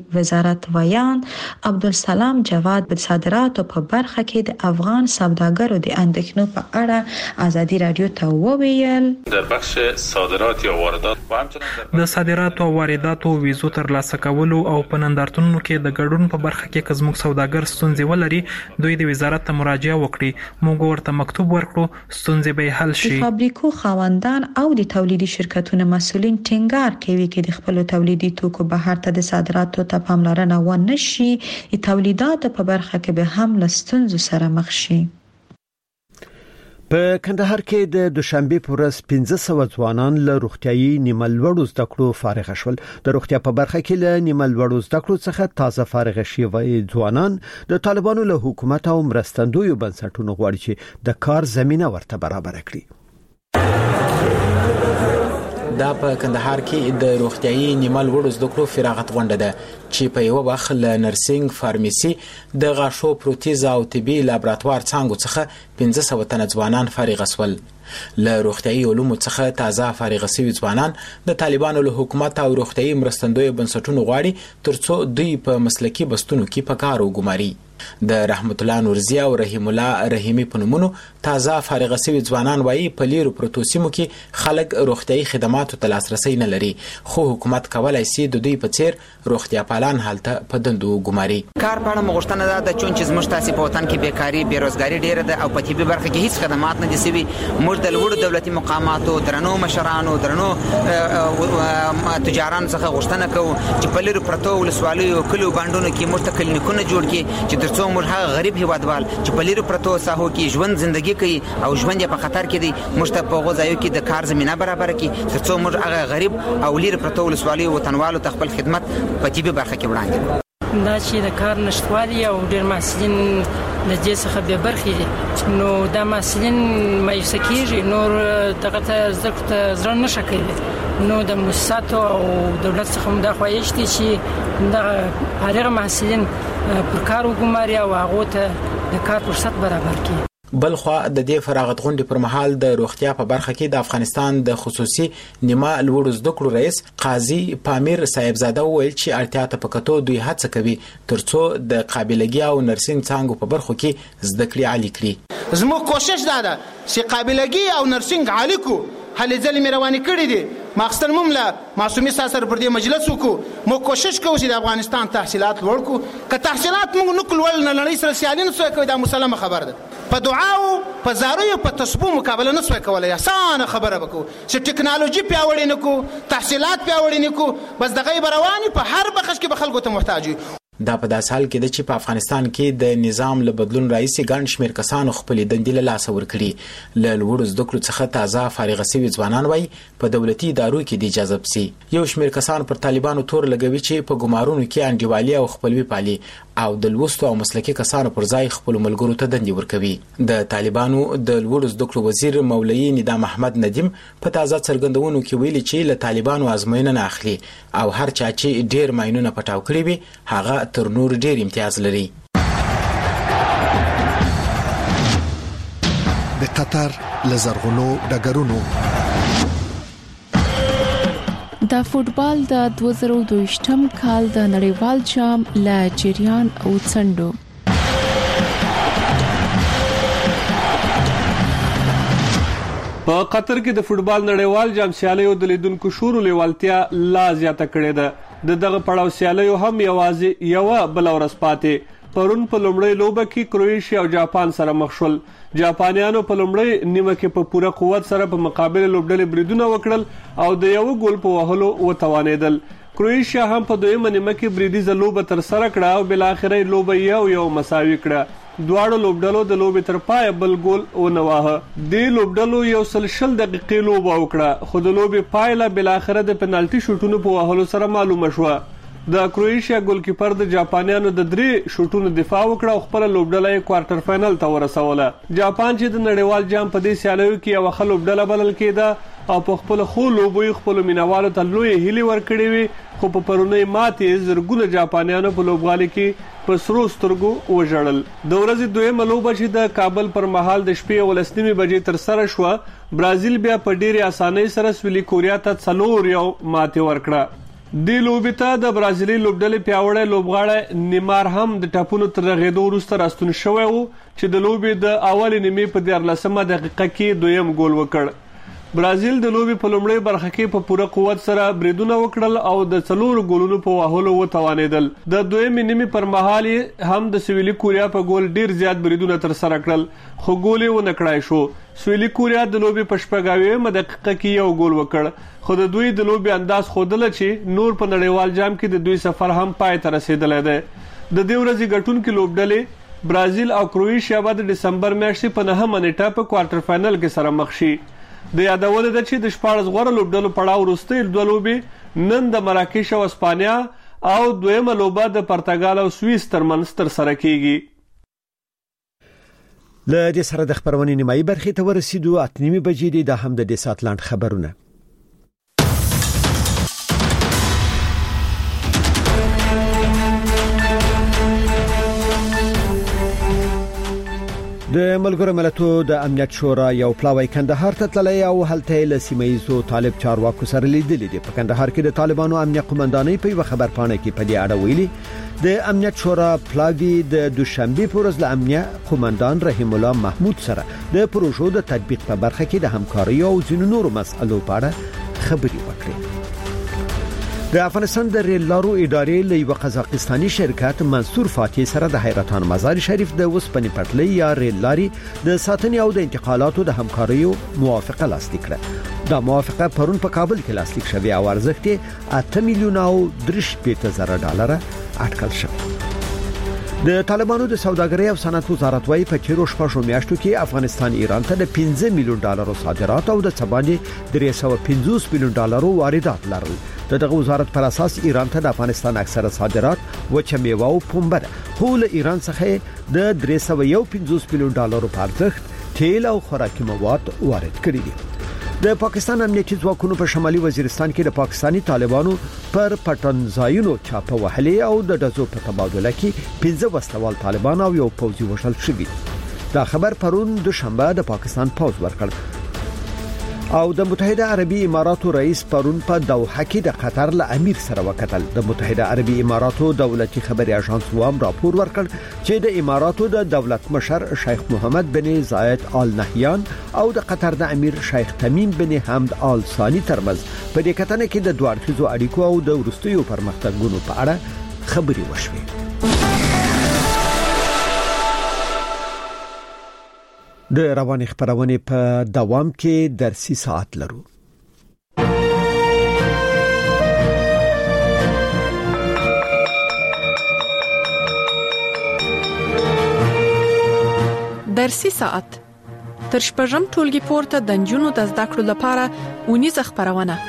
وزارت ویان عبدالسلام جواد په صادراتو په برخه کې د افغان سوداګرو د اندېښنو په اړه ازادي رادیو ته وویل.
در بخش صادرات یا واردات و همچنین
د صادراتو او وارداتو ویزو ترلاسه کولو او په نندارتونونو کې د ګډون په برخه کې که زموږ سوداګر ستونزې ولري دوی د وزارت ته مراجعه وکړي، موږ ورته مکتوب ورکړو، ستونزې به حل شي.
د فابریکو خاوندان او د تولیدي شرکتونو مسؤلین ټینګار کوي چې د خپل تولیدي توکو بهر ته د صادراتو ته پاملرنه ونه شي، د تولیداتو په برخه کې به هم له ستونزو سره مخ شي.
په کندهار کې د دوشنبه پر ورځ 1500 ځوانان له روغتيایي نیمه لوړو زده کړو فارغ شول. د روغتیا په برخه کې له نیمه لوړو زده کړو څخه تازه فارغ شوي ځوانان د طالبانو له حکومت او مرستندویو بنسټونو غواړي چې د کار زمينه ورته برابر کړي.
دا په کندهار کې د روغتيایي نیمه لوړو زده کړو فراغت غونډه ده چې په یو وخت له نرسنګ، فارمیسي، د غاښو پروتیز او طبي لابراتوار څنګه څخه 1500 تنه ځوانان فارغ شول. له روغتيایي علومو څخه تازه فارغ شوي ځوانان د طالبانو له حکومت او روغتيایي مرستندوی بنسټونو غواړي ترڅو دوی په مسلکي بستونو کې په کار وګماري. د رحمت الله نورزی او رحیم الله رحیمی په نومونو تازه فارغ شوي ځوانان وایي په لیرو پروتوسیمو کې خلک روغتيایي خدماتو ته لاسرسي نه لري، خو حکومت کولای شي د دوی په څیر روغتیا پالان حالت په دندو وګماري.
کار په اړه مغشتنه ده چې زموږ تاسو په وطن کې بیکاری، بیروزګاری ډیره ده او په طبي برخه کې هیڅ خدمات نه دي سوي. موږ د لوړو دولتي مقاماتو، درنو مشرانو، درنو تجارانو څخه غوښتنه کوو چې په لیرو پرتو ولسوالیو کلو باندونو کې موږ ته کلینیکونه جوړ کړي چې ترڅو موږ هغه غریب هیوادوال چې په لیرو پرتو ساحو کې ژوند ژوندۍ کوي او ژوند یې په خطر کې دی، موږ ته په غوځایو کې د کار زمينه برابر کړي ترڅو موږ هغه غریب او لیرو پرتو ولسوالیو وطنوالو ته خپل خدمت په طبي برخه کې وړاندې کړي.
دا چې د کار نشټوالي او ډېر محصلین د دې څخه به برخې دي، نو دا محصلین مایوس کیږي، نور دغه ته زړه نشه کوي. نو د مؤسساتو او دولت څخه هم دا خواهش دي چې د فارغ محصلین پر کار وګماري او هغه ته د کار فرصت برابر کړي.
بلخوا د دې فراغت غونډې پر مهال د روغتیا په برخه کې د افغانستان د خصوصي نیمه لوړو زده کړو رئیس قاضي پامیر صاحبزاده وویل چې اړتیا ته پکتو دوی هڅه کوي ترڅو د قابلیت او نرسنګ څنګه په برخو کې زده کړې عالی کړي.
زموږ کوشش دا ده چې قابلیت او نرسنګ عالی کو هلې ځلې مې روانې کړې دي ماخستن ممله معصومي ساسر پر دې مجلس وکړو. مو کوشش کوو چې د افغانستان تحصیلات لوړ کړو. که تحصیلات موږ نکول ول نه لړۍ سره سیالي نه سوی کوي، دا مسلمه خبر ده. په دعاو په زاریو په تسبو مقابله نه سوی کولای، اسانه خبره وکړو چې ټکنالوژي پیاوړې نکو، تحصیلات پیاوړې نکو، بس دغه رواني په هر بخش کې به خلکو ته محتاج.
دا په داس حال کې د چې په افغانستان کې د نظام له بدلون راځي ګڼ شمېر کسانو خپل دندې له لاس ورکړي. له لوړو زده کړو څخه تازه فارغ شوي ځوانان وایي په دولتي ادارو کې د اجازه پسي. یو شمېر کسان پر طالبانو تور لګوي چې په ګمارونو کې انډیوالي او خپلوي پالي او د لوستو او مسلکي کسانو پر ځای خپل ملګرو ته دندې ورکوي. د طالبانو د لوړو زده کړو وزیر مولوي ندام احمد ندیم په تازه څرګندونو کې ویلي چې له طالبانو ازموینه نه اخلي او هر چا چې ډیر ماینونه پټاو کړی وي هغه تر نور ډیر امتیاز لري.
د قطر لزرغونو ډګرونو
د فوټبال د 2022م کال د نړیوال جام له جریان او څنډو
په قطر کې د فوټبال نړیوال جام سیالیو د لیدونکو شور لیوالتیا لا زیاته کړې ده. دغه پړاو سیالیو هم یوازې یو بل ورځ پاتې. پرون په لومړۍ لوبه کې کروئیشیا او جاپان سره مخ شول. جاپانیانو په لومړۍ نیمه کې په پوره قوت سره په مقابل لوبډلې بریدونه وکړل او د یو ګول په وهلو وتوانېدل. کروئیشیا هم په دویمه نیمه کې بریدیزه لوبه تر سره کړه او بل اخر لوبه یو مساوي کړه. دواړو لوبډلو د لوبې تر پای بل ګول ونه واه. د لوبډلو یو سل دقیقې لوبه وکړه خو د لوبې پایله بل اخر د پنالټي شوټونو په وهلو سره معلومه شوه. د کروئیشیا ګولکیپر د جاپانیانو د 3 شوټونو دفاع وکړه او خپل لوبډله یې کوارټر فائنل ته ورسوله. جاپان چې د نړیوال جام په دې سیالیو کې یو ښه لوبډله بلل کېده او په خپل خو لوبوي خپل مینوالو ته لوی هیلي ورکړې وي خو په پرونی ماتې زرګونه جاپانیانو په لوبغالي کې په سرو سترګو وژړل. د ورځې دویمه لوبه چې د کابل پر مهال د شپې 12 بجې تر سره شوه، برازیل بیا په ډېرې اسانۍ سره سویلي کوریا ته 4-1 ماتې ورکړه. د لوبې ته د برازیلي لوبډلې پیاوړی لوبغاړی نیمار هم د ټاپونو تر رغېدو وروسته راستون شوی و چې د لوبې د اولې نیمې په 14 دقیقه کې دویم ګول وکړ. برازیل د لوبې په لومړۍ برخه کې په پوره قوت سره بریدونه وکړل او د 4 ګولونو په وهلو وتوانېدل. د دویمې نیمې پر مهال هم د سویلي کوریا په ګول ډیر زیات بریدونه تر سره کړل خو ګول یې ونه کړای شو. سویلي کوریا د لوبې په 14 دقیقه کې یو ګول وکړ خو د دوی د لوبې انداز ښودله چې نور په نړیوال جام کې د دوی سفر هم پای ته رسیدلی دی. د دې ورځې ګټونکي لوبډلې برازیل او کروئیشیا به د ډسمبر میاشتې په 9 نیټه په کوارټر فاینل کې سره مخ شي. د یادونه ده چې د 14 غوره لوبډلو پړاو وروستۍ دوه لوبې نن د مراکش او اسپانیا او دویمه لوبه د پرتګال او سویس ترمنځ تر سره کیږي.
له دې سره د خبرونې نیمایي برخې ته ورسېدو. 8:30 بجې د هم د ساتلاند خبرونه. د ملګرو ملتونو د امنیت شورا یو پلاوی کندهار ته تللی او هلته له سیمایزو طالب چارواکو سره لیدلې دي. په کندهار کې د طالبانو امنیت قومندانۍ په یو خبرپاڼه کې په دې اړه ویلي د امنیت شورا پلاوی د دوشنبه پر ورځ له امنیت قومندان رحیم الله محمود سره د پروژو د تطبیق په برخه کې د همکارۍ او ځینو نورو مسئلو په اړه خبرې وکړې. د افغانستان د ریل لارو ادارې له یو قزاقستاني شرکت منصور فاتح سره د حیرتان مزار شریف د وسپنې پټلۍ یا ریل لاري د ساتنې او د انتقالاتو د همکاریو موافقه لاسلیک کړه. دا موافقه پرون په کابل کې لاسلیک شوه او ارزښت یې 8 میلیون او 3.0 ډالر اټکل شوی. د طالبانو د سوداګرۍ او صنعت وزارت وايي په تیرو شپږو میاشتو کې افغانستان ایران ته د 15 میلیون ډالر صادرات او د څبانې 350 میلیون ډالر واردات لرل. دغه وزارت پر اساس ایران ته د افغانستان اکثره صادرات وچه میوه او پنبه ده. خو له ایران څخه د 350 میلیون ډالر په ارزښت تیل او خوراکي مواد وارد کړي دي. د پاکستان امنیتي ځواکونو په شمالي وزیرستان کې د پاکستانی طالبانو پر پټنځایونو چاپه وهلې او د دزو په تبادله کې 15 وسلوال طالبان او یو پوځي وشل شوی. دا خبر پرون دوشنبه د پاکستان پوز ورکړ او د متحده عربی اماراتو رئیس پرون په دوحه کې د قطر له امیر سره وکتل. د متحده عربی اماراتو دولتي خبري اژانس وام راپور ورکړ چې د اماراتو د دولت مشر شیخ محمد بن زاید آل نهیان او د قطر د امیر شیخ تمیم بن حمد آل ثانی ترمنځ په دې کتنه کې د دوه اړخیزو اړیکو او د وروستیو پرمختګونو په اړه خبري وشوې. د رواني خبرونه په دوام کې درسي ساعت لرو.
درسي ساعت تر شپږم ټولګي پورته د نجونو د زده کړو لپاره ونیزه خبرونه.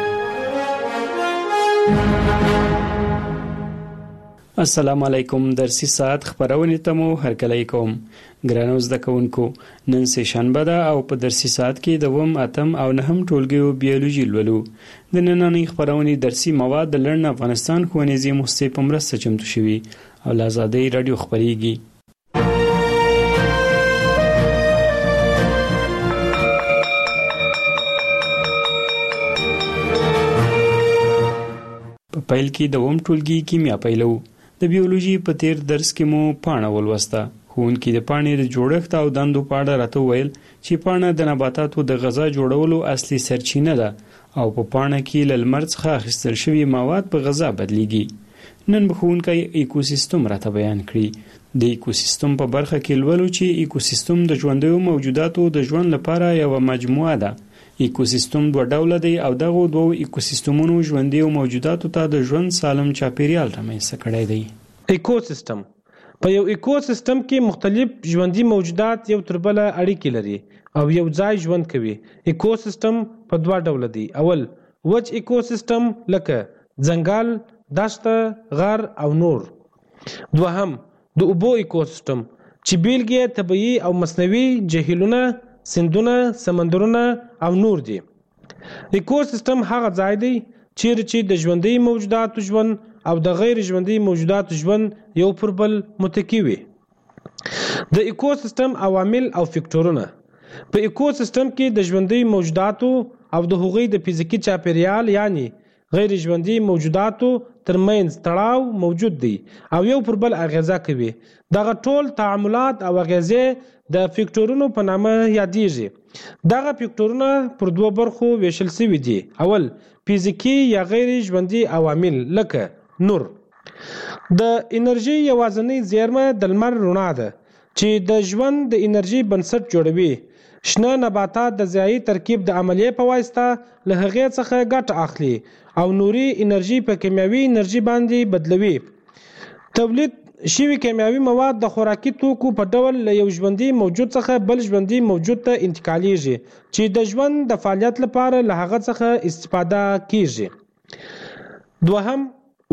السلام علیکم. درسي ساعت خبرونه ته مو هرکلی کوم. ګرانو زده کوونکو، نن سه شنبه ده او په درسي ساعت کې د 8 او 9 ټولګیو بیولوژي لولو. د نننۍ خبرونه درسي مواد د لړن افغانستان ښوونځي مؤسسې په مرسته چمتو شوي او له آزادۍ رادیو خبريږي. په پیل کې د ټولګي کیمیا پیلو. د بیولوژي په تیر درس کې مو پاڼه ولوسته. ښوونکي د پاڼې د جوړښت او دندو په اړه راته ویل چې پاڼه د نباتاتو د غذا جوړولو اصلي سرچینه ده او په پاڼه کې له لمر څخه اخیستل شوي مواد په غذا بدلیږي. نن به ښوونکی ایکوسیستم راته بیان کړي. د ایکوسیستم په برخه کې لولو چې ایکوسیستم د ژوندیو موجوداتو د ژوند لپاره یو مجموعه ده. ایکوسیستم دوه ډوله دی او دغه دوه ایکوسیستمونو ژوندیو موجوداتو ته د ژوند سالم چاپیریال رامنځته کړی دی.
ایکوسیستم په یو ایکوسیستم کې مختلف ژوندي موجودات یو تر بل اړیکې لري او یو ځای ژوند کوي. ایکوسیستم په دوه ډوله دی. اول وچ ایکوسیستم لکه ځنګل، دښته، غر او نور. دوهم د اوبو ایکوسیستم چې بیلګې طبیعي او مصنوعي جهیلونه، سیندونه، سمندرونه او نور دي. ایکوسیستم هغه ځای دی چیرې چې د ژوندي موجوداتو ژوند او د غیر ژوندي موجوداتو ژوند یو پر بل متکی وي. د ایکوسیستم عوامل او فکټورونه. په ایکوسیستم کې د ژوندي موجوداتو او د هغوی د فزیکي چاپیریال یعنی غیر ژوندي موجوداتو ترمنځ تړاو موجود دی او یو پر بل اغیزه کوي. دغه ټول تعاملات او اغیزې د فیکټورونو په نامه یادېږي. دغه فیکټورونه پر دوه برخو ویشل شوي دي. اول فزیکي یا غیر ژوندي عوامل لکه نور. د انرژي یوازینی زیرمه د لمر رڼا ده چې د ژوند د انرژي بنسټ جوړوي. شنه نباتات د ضیاعي ترکیب د عملیې په واسطه له هغې څخه ګټه اخلي او نوري انرژي په کیمیاوي انرژي باندې بدلوي. تولید شوي کیمیاوي مواد د خوراکي توکو په ډول له یو ژوندي موجود څخه بل ژوندي موجود ته انتقالیږي چې د ژوند د فعالیت لپاره له هغه څخه استفاده کیږي. دوهم،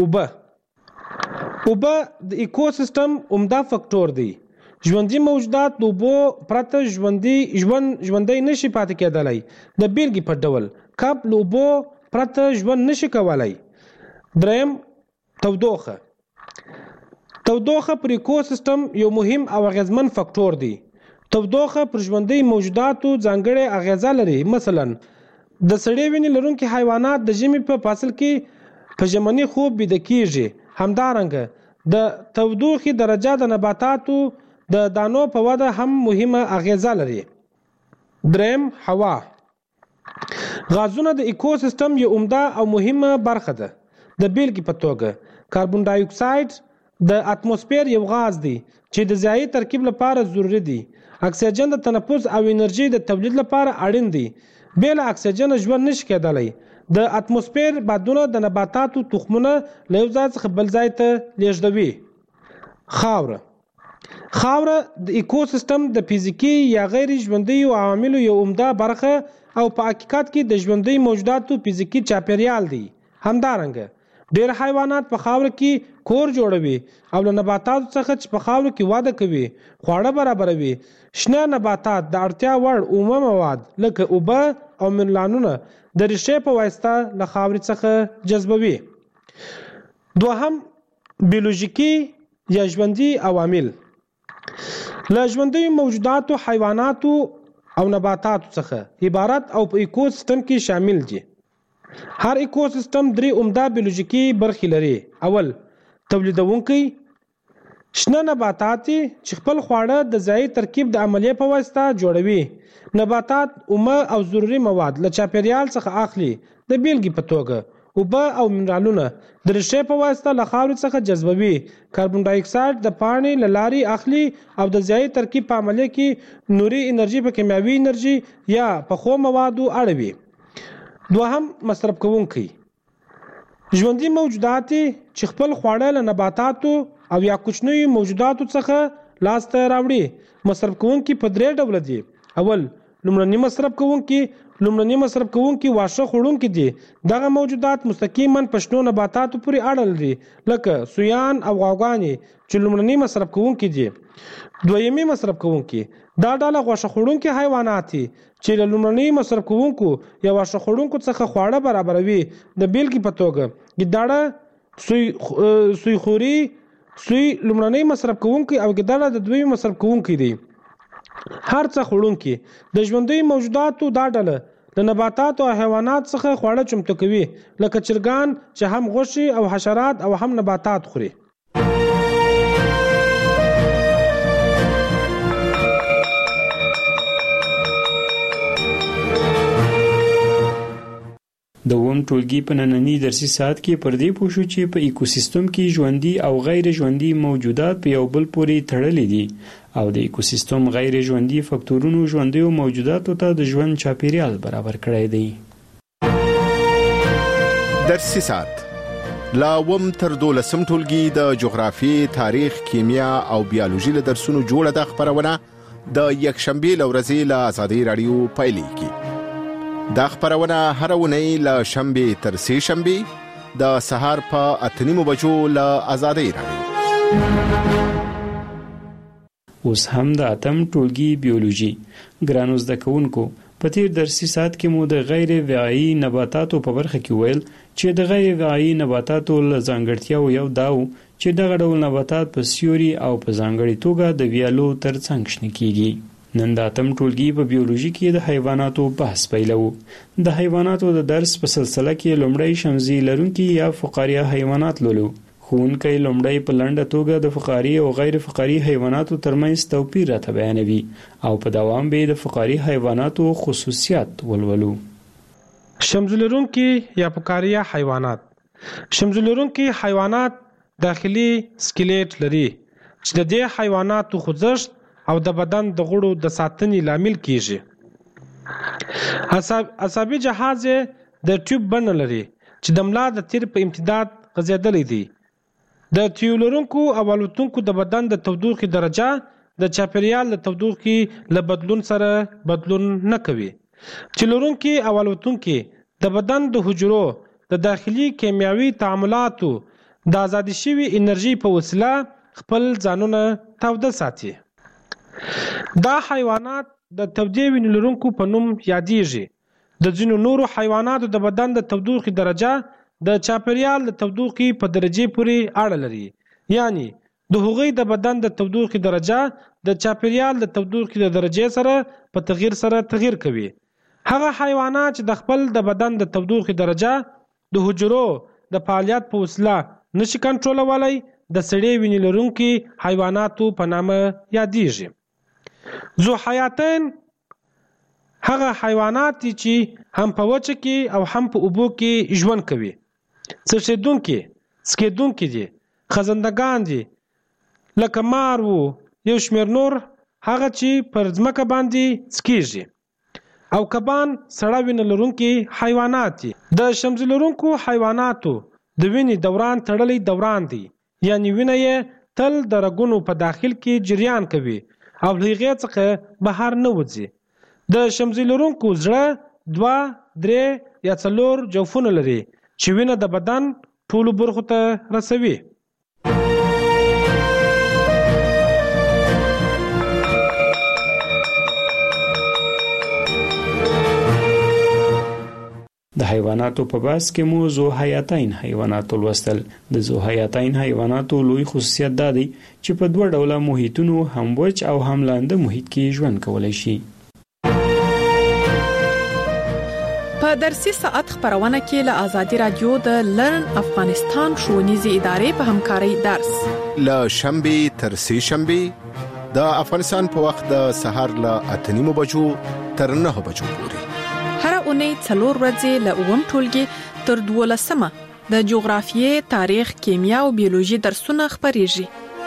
اوبه د ایکوسیستم عمده فکټور دی. ژوندي موجودات د اوبو پرته ژوندی نشي پاتې کېدلی. د بیلګې په ډول کب له اوبو پرته ژوند نشي کولی. دریم، تودوخه پر ایکوسیستم یو مهم او اغیزمن فکټور دی. تودوخه پر ژوندي موجوداتو ځانګړې اغیزه لري. مثلا د سړې وینې لرونکي حیوانات د ژمي په فصل کې په ژمني خوب بیده کیږي. همدارنګه د تودوخې درجه د نباتاتو د دانو په وده هم مهمه اغیزه لري. دریم، هوا. غازونه د ایکوسیستم یو عمده او مهمه برخه ده. د بیلګې په توګه کاربن ډای اکساید د اتموسفیر یو غاز دی چې د ضیاعي ترکیب لپاره ضروری دی. اکسیجن د تنفس او انرژي د تولید لپاره اړین دی. بېله اکسیجن ژوند نشي کېدلی. د اتموسفیر بادونه د نباتاتو تخمونه له یو ځای څخه بل ځای ته لیږدوي. خاوره د ایکوسیستم د فزیکي یا غیر ژوندي عواملو یو عمده برخه او په حقیقت کې د ژوندي موجوداتو فزیکي چاپیریال دی. همدارنګه ډېر حیوانات په خاوره کې کور جوړوي او له نباتاتو څخه چې په خاوره کې وده کوي خواړه برابروي. شنه نباتات د اړتیا وړ اومه مواد لکه اوبه او منرالونه د ریښې په واسطه له خاورې څخه جذبوي. دوهم، بیولوژیکي یا ژوندي عوامل. له ژوندي موجوداتو حیواناتو او نباتاتو څخه عبارت او په ایکوسیستم کې شامل دي. هر ایکوسیستم درې عمده بیولوژیکي برخې لري. اول، تولیدونکي. شنه نباتات چې خپل خواړه د ضیاعي ترکیب د عملیې په واسطه جوړوي. نباتات اومه او ضروري مواد له چاپیریال څخه اخلي. د بیلګې په توګه اوبه او منرالونه د ریښې په واسطه له خاورې څخه جذبوي. کاربن ډای اکساید د پاڼې له لارې اخلي او د ضیاعي ترکیب په عملیه کې نوري انرژي په کیمیاوي انرژي یا پخو موادو اړوي. دوهم، مصرف کوونکي. ژوندي موجودات چې خپل خواړه له نباتاتو او یا کوچنیو موجوداتو څخه لاسته راوړي. مصرف کوونکي په درې ډوله دي. اول، لومړني مصرف کوونکي واښه خوړونکي دي. دغه موجودات مستقیما په شنو نباتاتو پورې اړه لري لکه سویان او غواګانې چې لومړني مصرف کوونکي دي. دویمي مصرف کوونکي. دا ډله غوښه خوړونکي حیوانات چې له لومړني مصرف کوونکو یا واښه خوړونکو څخه خواړه برابروي. د بیلګې په توګه ګیدړه، سوی خوري. سوی لومړني مصرف کوونکي او ګیدړه د دویمي مصرف کوونکي دي. هر څه خوړونکي د ژوندي موجوداتو دا ډله د نباتاتو او حیوانات څخه خواړه چمتو کوي لکه چرګان چې هم غوښې او حشرات او هم نباتات خوري.
د اووم ټولګي په ننني درسي ساعت کې پر دې پوه شو چې په ایکوسیستم کې ژوندي او غیر ژوندي موجودات په یو بل پورې تړلي دي او د ایکوسیستم غیر ژوندي فکټورونو ژوندیو موجوداتو ته د ژوند چاپیریال برابر کړی دی.
درسي ساعت لا اووم تر 12 ټولګي د جغرافي، تاریخ، کیمیا او بیولوژي له درسونو جوړه د خبرونه د یکشنبه لورځي له آزادۍ رادیو پایلیږي. دا خبرونه هر ونی له شنبه تر سه شنبه د سهار په 8:30 بجو له آزادۍ رادیو.
اوس هم د اتم ټولګي بیولوژي ګرانو زده کوونکو په تیر درسي ساعت کې مو د غیر وعایی نباتاتو په برخه کې ویل چې د غیر وعایی نباتاتو له ځانګړتیاو یو داو چې دغه ډول نباتات په سیوري او په ځانګړي توګه د ویالو ترڅنګ شنه کیږي. نن د اتم ټولګي په بیولوژي کې د حیواناتو بحث پیلو. د حیواناتو د درس په سلسله کې لومړی شمزي لرونکي یا فقاریه حیوانات لولو. ښوونکی لومړی په لنډه توګه د فقاري او غیر فقاري حیواناتو ترمنځ توپیر راته بیانوي او په دوام به د فقاري حیواناتو خصوصیات ولولو.
شمزي لرونکي یا فقاریه حیوانات. شمزي لرونکي حیوانات داخلي سکلیټ لري چې د دې حیواناتو خوځښت او د بدن د غړو د ساتنې لامل کیږي. عصبي جهاز د ټیوب بڼه لري چې د ملا د تیر په امتداد غځېدلی دی. د تیو لرونکو او الوتونکو د بدن د تودوخې درجه د چاپیریال د تودوخې له بدلون سره بدلون نه کوي. چې لرونکي او الوتونکي د بدن د حجرو د داخلي کیمیاوي تعاملاتو د آزادي شوي انرژي په وسیله خپل ځانونه تاوده ساتي. دا حیوانات د تودې وینې لرونکو په نوم یادېږي. د ځینو نورو حیواناتو د بدن د تودوخې درجه د چاپیریال د تودوخې په درجې پورې اړه لري. یعنی د هغوی د بدن د تودوخې درجه د چاپیریال د تودوخې د درجې سره په تغییر سره تغییر کوي. هغه حیوانات چې د خپل د بدن د تودوخې درجه د حجرو د فعالیت په وسیله نشي کنټرولولای د سړې وینې لرونکي حیواناتو په نامه یادېږي. ذو حیاتین هغه حیوانات دي چې هم په وچه کې او هم په اوبو کې ژوند کوي. څښتونکي، سکیدونکي دي، خزندگان دي، لکه مار وو یو شمېر نور هغه چې پر ځمکه باندې سکیږي. او کبان سړه وینه لرونکي حیوانات دي. د شمزي لرونکو حیواناتو د وینې دوران تړلی دوران دی. یعنی وینه یې تل د رګونو په داخل کې جریان کوي او له هغې څخه بهر نه وځي. د شمزي لرونکو زړه 2, 3 یا 4 جوفونه لري چې وینه د بدن ټولو برخو ته رسوي.
د حیواناتو په بحث کې مو ذو حیاتین حیوانات ولوستل. د ذو حیاتین حیواناتو لوی خصوصیت دا دی چې په 2 ډوله محیطونو هم وچ او هم لاندې محیط کې ژوند کولای شي.
په درسي ساعت خبرونه کې له آزادي رادیو د لرن افغانستان ښوونیزې ادارې په همکارۍ درس
له شنبه تر سه شنبه د افغانستان په وخت د سحر له 8:30 بجو تر 9 بجو پورې.
هر اونۍ 4 ورځې له اووم ټولګي تر 12مه د جغرافیې، تاریخ، کیمیا او بیولوژي درسونه خبريږي.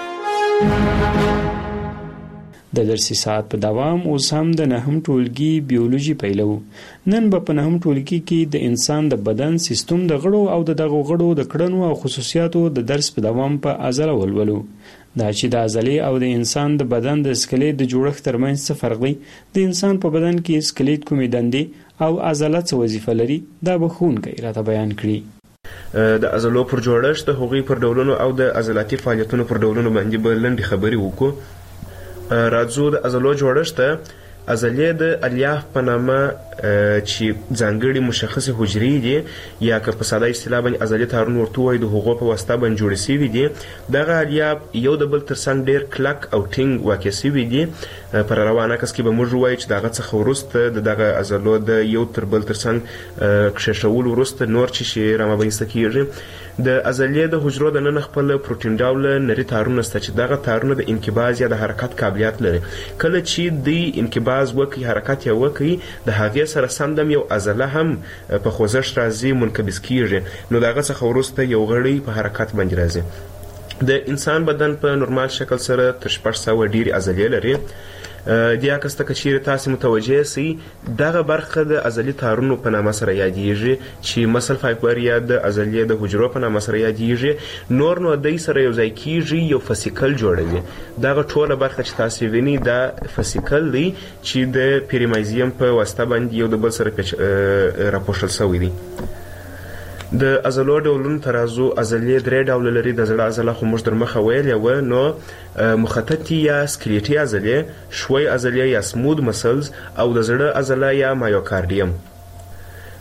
د درسي ساعت په دوام اوس هم د 9م ټولګي بیولوژي پیلو. نن به په 9م ټولګي کې د انسان د بدن سیستم د غړو او دغه غړو د کړنو او خصوصیاتو د درس په دوام په عضله ولولو. دا چې د عضلې او د انسان د بدن د سکلیټ د جوړښت ترمنځ څه فرق دی، د انسان په بدن کې سکلیټ کومې دندې او عضله څه وظیفه لري، دا به ښوونکی راته بیان کړي.
د عضلو پر جوړښت، د هغوی پر ډولونو او د عضلاتي فعالیتونو پر ډولونو باندې به لنډې خبرې وکړو. راځو د عضلو جوړښت ته. عضلې د الیاف په نامه چې ځانګړي مشخصې حجرې دي یا که په ساده اصطلاح باندې عضلې تارونه ورته وایي، د هغو په واسطه باندې جوړې شوي دي. دغه الیاف یو د بل تر څنګ ډېر کلک او ټینګ واقع شوي دي. پر روان عکس کې به موږ ووایو چې د هغه څخه وروسته د دغه عضلو د یو تر بل تر څنګ کښېښولو وروسته نور چې شی رامنځته کېږي. د عضلې د حجرو دننه خپل پروټین ډوله نري تارونه شته چې دغه تارونه د انقباض یا د حرکت قابلیت لري. کله چې دوی انقباض وکړي، حرکت یې وکړي، د هغې سره سمدم یو عضله هم په خوځښت راځي، منقبض کېږي. نو د هغه څخه وروسته یو غړی په حرکت باندې راځي. د انسان بدن په نورمال شکل سره تر 600 ډېرې عضلې لري. دې عکس ته که چیرې تاسې متوجه سئ، دغه برخه د عضلي تارونو په نامه سره یادېږي چې مسل فایبر یا د عضلې د حجرو په نامه سره یادېږي. نور نو دوی سره یو ځای کېږي، یو فسیکل جوړوي. دغه ټوله برخه چې تاسې وینئ دا فسیکل دی چې د پیریمایزیم په واسطه باندې یو د بل سره راپوښل شوی دی. د عضلو ډولونو ته راځو. عضلې 3 ډوله لري. د زړه عضله خو موږ در مخه ویلې وه، نو مخططي یا سکلیټي عضلې، شوی عضلې یا سمود مسلز، او د زړه عضله یا مایوکاردیم.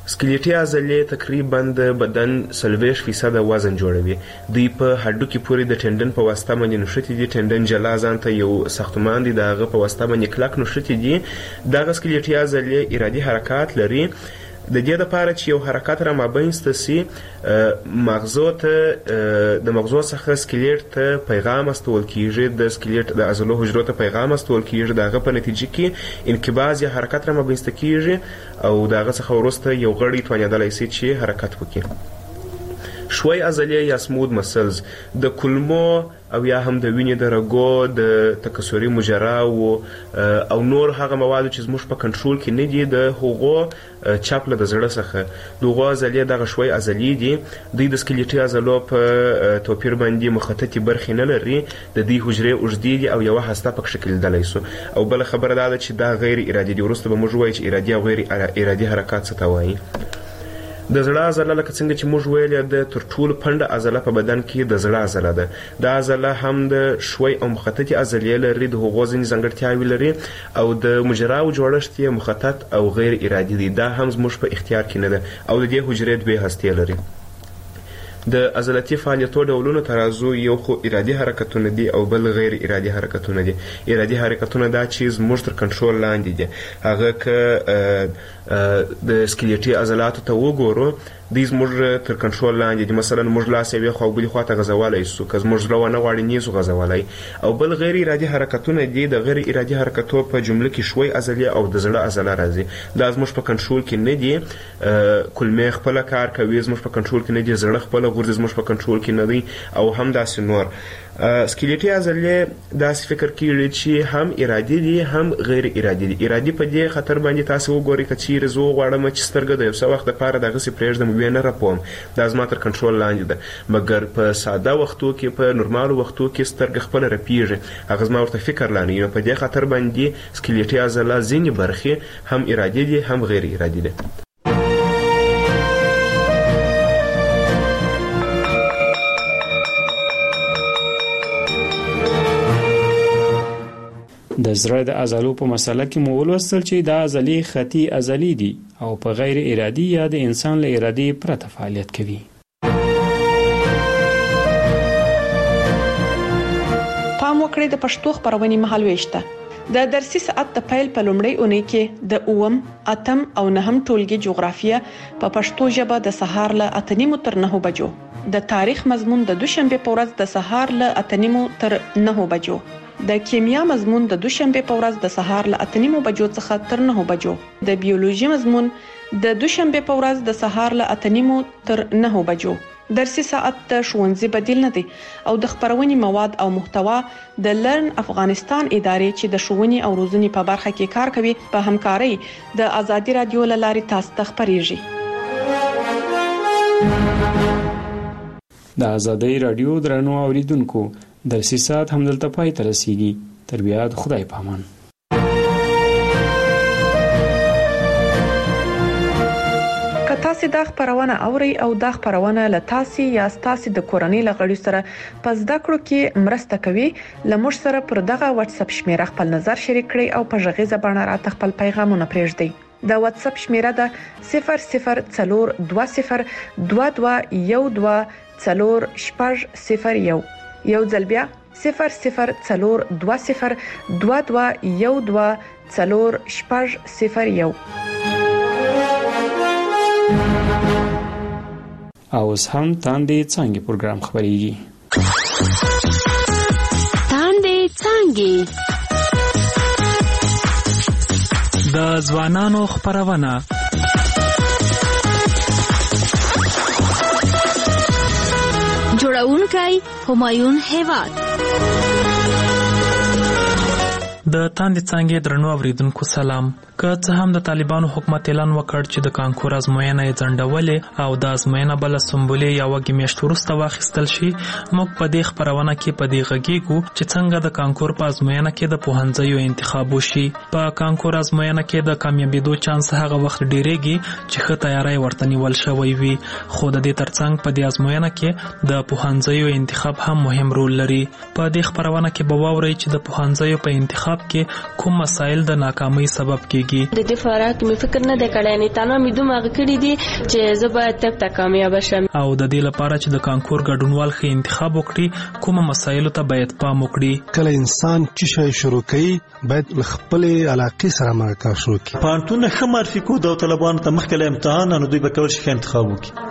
سکلیټي عضلې تقریبا د بدن 40% وزن جوړوي. دوی په هډوکي پورې د ټندن په واسطه باندې نښتي دي. ټندن جلا ځان ته یو ساختمان دی، د هغه په واسطه باندې کلک نښتي دي. دغه سکلیټي عضلې ارادي حرکات لري. د دې لپاره چې یو حرکت را مابینسته سي، مغزو ته د مغزو څخه سکلیټ ته پیغام استول کیږي، د سکلیټ د عضلو حجرو ته پیغام استول کیږي. دغه په نتیجه کې انقباض یا حرکت را مابینسته کیږي او دغه څخه وروسته یو غړی توانیدلی سي چې حرکت وکړي. شوی عضلې یا سمود مسلز د کولمو او یا هم د وینې د رګو د تکثري مجراو او نور هغه مواد چې زموږ په کنټرول کې نه دي، د هغو چاپله د زړه څخه دغه عضلې دغه شوی عضلې دي. دوی د سکلیټي عضلو په توپیر باندې مخططې برخې نه لري. د دې حجرې اوږدې دي او یوه هسته پکې کېدلی سو. او بله خبره دا ده چې دا غیر ارادي دي. وروسته به موږ وایو چې ارادي او غیر ارادي حرکات څه ته وایي. د زړه عضله لکه څنګه چې موږ ویل د تر ټولو پنډه عضله په بدن کې د زړه عضله ده. دا عضله هم د شوی او مخططي عضلې لري، د هغو ځینې ځانګړتیاوې لري او د مجراو جوړښت یې مخطط او غیر ارادي دی. دا هم زموږ په اختیار کې نه ده او د دې حجرې دوې هستې لري. د عضلاتي فعالیتو ډولونو ترازو یو خو ارادي حرکتونه دي او بل غیر ارادي حرکتونه دي. ارادي حرکتونه دا چې زموږ تر کنټرول لاندې دي. هغه که د سکلیټي عضلاتو ته وګورو، دوی زموږ تر کنټرول لاندې دي. مثلا موږ لاس یوې خوا او بلې خوا ته غځولی سو، که زموږ زړه ونه غواړي نیسو غځولی. او بل غیر ارادي حرکتونه دي. د غیر ارادي حرکتو په جمله کې شوی عضلې او د زړه عضله راځي. دا زموږ په کنټرول کې نه دي. کولمې خپله کار کوي، زموږ په کنټرول کې نه دي. زړه خپله غورځي، زموږ په کنټرول کې نه دی. او هم داسې نور سکلیټي عضلې داسې فکر کیږي چې هم ارادي دي هم غیر ارادي دي. ارادي په دې خطر باندې تاسو وګورئ که چیرې زه وغواړم چې سترګه د یو څه وخت دپاره دغسې پرېږدم ویې نه رپوم، دا زما تر کنټرول لاندې ده. مګر په ساده وختو کې، په نورمالو وختو کې سترګه خپله رپېږي، هغه زما ورته فکر لا نه وي. نو په دې خطر باندې سکلیټي عضله ځینې برخې هم ارادي دي هم غیر ارادي دي.
د زړه د عضلو په مسله کې مو ولوستل چې دا عضلې خطي عضلې دي او په غیر ارادي یا د انسان له ارادې پرته فعالیت کوي.
پام وکړئ د پښتو خبرونې مهالويشته. د درسي ساعت د پیل په لومړۍ اونۍ کې د 8م، 8م او 9م ټولګي جغرافیه په پښتو ژبه د سهار له 8:30 تر 9 بجو، د تاریخ مضمون د دوشنبه په ورځ د سهار له 8:30 تر 9 بجو، د کیمیا مضمون د دوشنبه په ورځ د سهار له 8:30 بجو څخه تر 9 بجو، د بیولوژي مضمون د دوشنبه په ورځ د سهار له 8:30 تر 9 بجو. درسي ساعت د ښوونځي بدیل نه دی او د خبرونې مواد او محتوا د لرن افغانستان ادارې چې د ښوونې او روزنې په برخه کې کار کوي په همکارۍ د ازادي رادیو لارې تاسو ته خبريږي.
د ازادي رادیو درنو اوریدونکو درسي ساعت هم دلته پای ته رسیږي. تر بیا د خدای په امان. تاسو دا خبرونه اوري او دا خبرونه له تاسو یا تاسو د کورنۍ لغړی سره په زده کړو کې مرسته کوي. لمر سره پر دغه واتس اپ شمیره خپل نظر شریک کړئ او په ژغیزه باندې راته خپل پیغامونه پرېږدئ. د واتس اپ شمیره ده 004212124001. یو ځل بیا 004212124001. او اوس هم تاندې څانګې پروګرام خبريږي.
تاندې څانګې
د ځوانانو خبرونه
جوړونکي همایون هیواد.
د تاندې څانګې درنو اوریدونکو سلام. که څه هم د طالبانو حکومت اعلان وکړ چې د کانکور ازموینه یې ځنډولې او د ازموینه بل سمبولې یا وګي میاشت وروسته واخیستل شي، موږ په دې خبرونه کې په دې غږیږو چې څنګه د کانکور په ازموینه کې د پوهنځیو انتخاب وشي. په کانکور ازموینه کې د کامیابیدو چانس هغه وخت ډیریږي چې ښه تیاری ورته نیول شوی وي، خو د دې ترڅنګ په دې ازموینه کې د پوهنځیو انتخاب هم مهم رول لري. په دې خبرونه کې به واورئ چې د پوهنځیو په انتخاب انتخاب کې کوم مسایل د ناکامۍ سبب کیږي؟
د دې فارق مې فکر نه دی کړی، نه تنه مې دومره کړی دي چې زه باید تک کامیاب شم.
او د دې لپاره چې د کانکور ګډونوال ښه انتخاب وکړي کوم مسایل ته باید پام وکړي؟
کله انسان چې شي شروع کوي باید خپل علاقې سره مرکه شروع کړي.
پانتون ښه معرفي کو د طالبانو ته مخکې له امتحان نو دوی به کول شي انتخاب وکړي.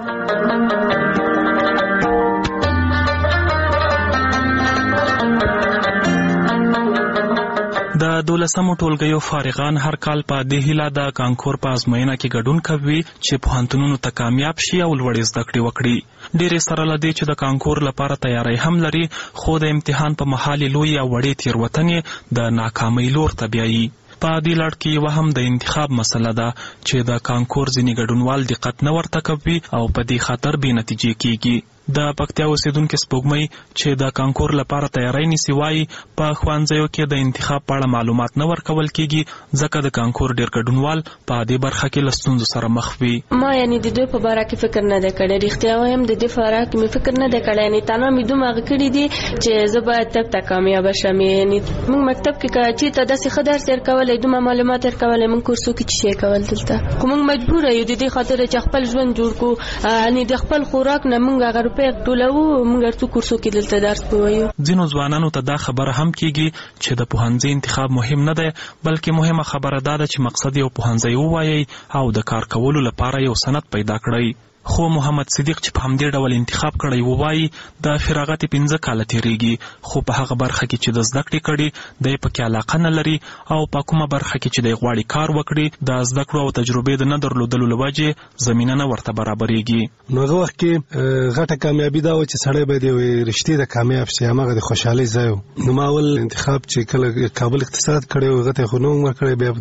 د 12مو ټولګیو فارغان هر کال په دې هیله د کانکور په ازموینه کې ګډون کوي چې پوهنتونونو ته کامیاب شي او لوړې زده کړې وکړي. ډېرې سره له دې چې د کانکور لپاره تیاری هم لري، خو د امتحان په مهال لوی او وړې تېروتنې د ناکامۍ لور ته بیایي. په دې لړ کې یوه هم د انتخاب مسله ده چې د کانکور ځینې ګډونوال دقت نه ورته کوي او په دې خاطر بې نتیجې کیږي. د پکتیا اوسیدونکو سپوږمۍ چې د کانکور لپاره تیاری نیسي وایي په ښوونځیو کې د انتخاب په اړه معلومات نه ورکول کیږي ځکه د کانکور ډېر ګډونوال په دې برخه کې له ستونزو سره مخ وي.
ما یعنی د دوی په باره کې فکر نه دی کړی، رښتیا وایم د دې په باره کې مې فکر نه دی کړی، یعنې تنه مې دومره کړي دي چې زه باید تک ته کامیاب شم. یعنې موږ مکتب کې که چېرته داسې ښه درس ورکولی، دومره معلومات ورکولی، موږ کورسو کې چې شی کول دلته، خو موږ مجبوره یو د دې خاطر چې خپل ژوند جوړ کړو، یعنې د خپل خوراک نه موږ هغه روپۍ ټولوو، موږ څو کورسو کې دلته درس ووایو.
ځینو ځوانانو ته دا خبره هم کیږي چې د پوهنځي انتخاب مهم نه دی، بلکې مهمه خبره دا ده چې مقصد یو پوهنځی ووایي او د کار کولو لپاره یو سند پیدا کړئ. خو محمد صدیق چې په همدې ډول انتخاب کړی ووایي د فراغت 5 کاله تیریږي، خو په هغه برخه کې چې د زده کړې کړي دی پکې علاقه نه لري او په کومه برخه کې چې دی غواړي کار وکړي د زده کړو او تجربې د نه درلودلو له وجې زمینه نه ورته برابرېږي.
نو هغه وخت کې غټه کامیابي دا و چې سړی باید یو رښتې د کامیاب شي، هماغه د خوشحالۍ ځای و. نو ما اول انتخاب چې کله کابل اقتصاد کړی و هغه ته خو نه وم ورکړی، بیا